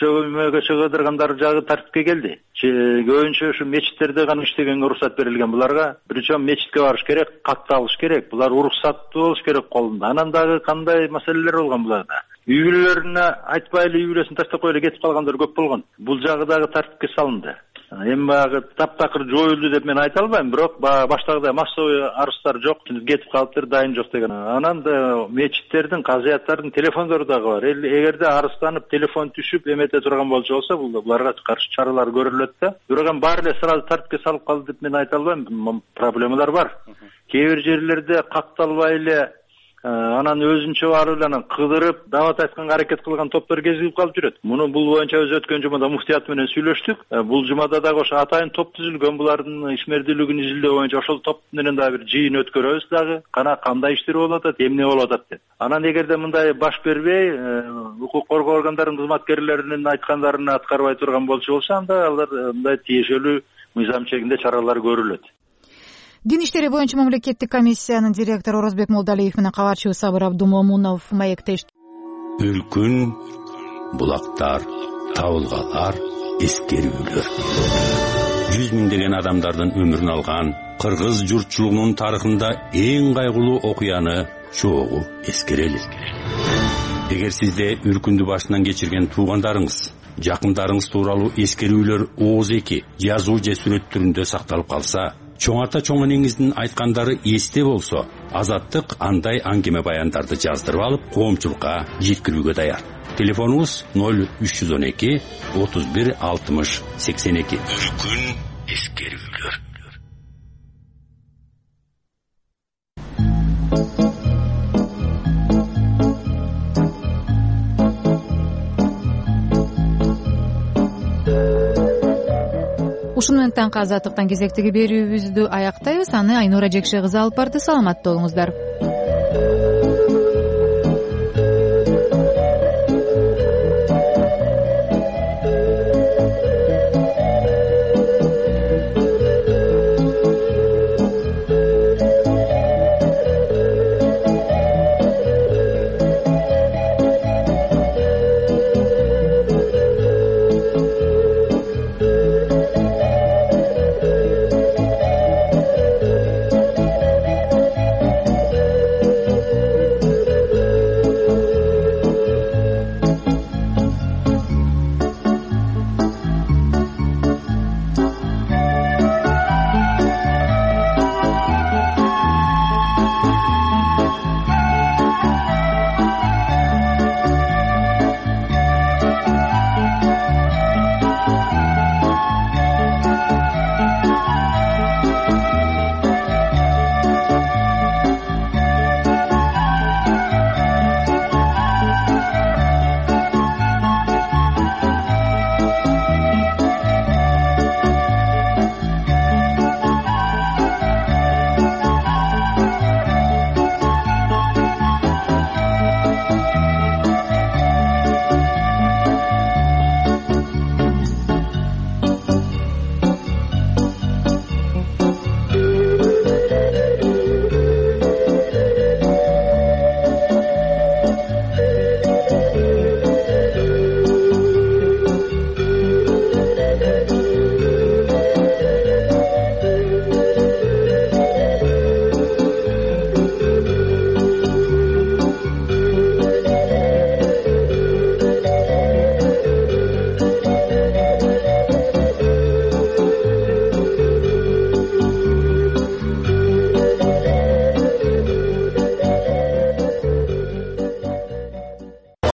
көчөгө кыдыргандар жагы тартипке келди. Көбүнчө ушу мечиттерде гана иштегенге уруксат берилген буларга. Биринчи мечитке барыш керек, катты алыш керек. Булар уруксаттуу болуш керек колунда. Анан дагы кандай маселелер болгон буларда? Үй бүлөлөрүнө айтпай эле үй бүлөсүн таштап коюп эле кетип калгандар көп болгон. Бул жагы дагы тартипке салынды. Эми баягы таптакыр жоюлду деп мен айта албайм, бирок баштагыдай массовый арыздар жок, кетип калыптыр, дайын жок деген. Анан да мечиттердин, казыяттардын телефондору дагы бар. Эгерде арызданып, телефон түшүп, эмете турган болсо, буларга каршы чаралар көрүлөт да. Бирок эми баары эле сразу тартипке салып калды деп мен айта албайм, проблемалар бар. Кээ бир жерлерде катталбай эле анан өзүнчө барып эле анан кыдырып, дават айтканга аракет кылган топтор кезигип калып жүрөт. Муну бул боюнча өз өткөн жумада муфтият менен сүйлөштүк. Бул жумада дагы ошо атайын топ түзүлгөн, булардын ишмердүүлүгүн изилдөө боюнча ошол топ менен дагы бир жыйын өткөрөбүз дагы. Кандай иштер болуп атат, эмне болуп атат деп. Анан эгерде мындай баш бербей, укук коргоо органдарынын кызматкерлеринин айткандарын аткарбай турган болчу болсо, анда алар мындай тиешелүү мыйзам чегинде чаралар көрүлөт. Дин иштери боюнча мамлекеттик комиссиянын директору Орозбек Молдалиев менен кабарчыбыз Сабыр Абдумомунов маектешти. Өлкүн, булактар, табылгалар, эскерүүлөр. 100 миңдеген адамдардын өмүрүн алган кыргыз журтчулугунун тарыхында эң кайгылуу окуяны чогуу эскерели. Эгер сизде үркүндү башынан кечирген туугандарыңыз, жакындарыңыз тууралуу эскерүүлөр ооз-эки жазуу же сүрөт түрүндө сакталып калса, чоң ата чоң энеңиздин айткандары эсте болсо, Азаттык андай аңгеме баяндарды жаздырып алып, коомчулукка жеткирүүгө даяр. Телефонубуз 0312 31 60 82. Үркүн эскерүүлөр. Ушун менен таңкы Азаттыктан кезектеги берүүбүздү аяктайбыз. Аны Айнура Жекше кызы алып барды. Саламаттуу болуңуздар.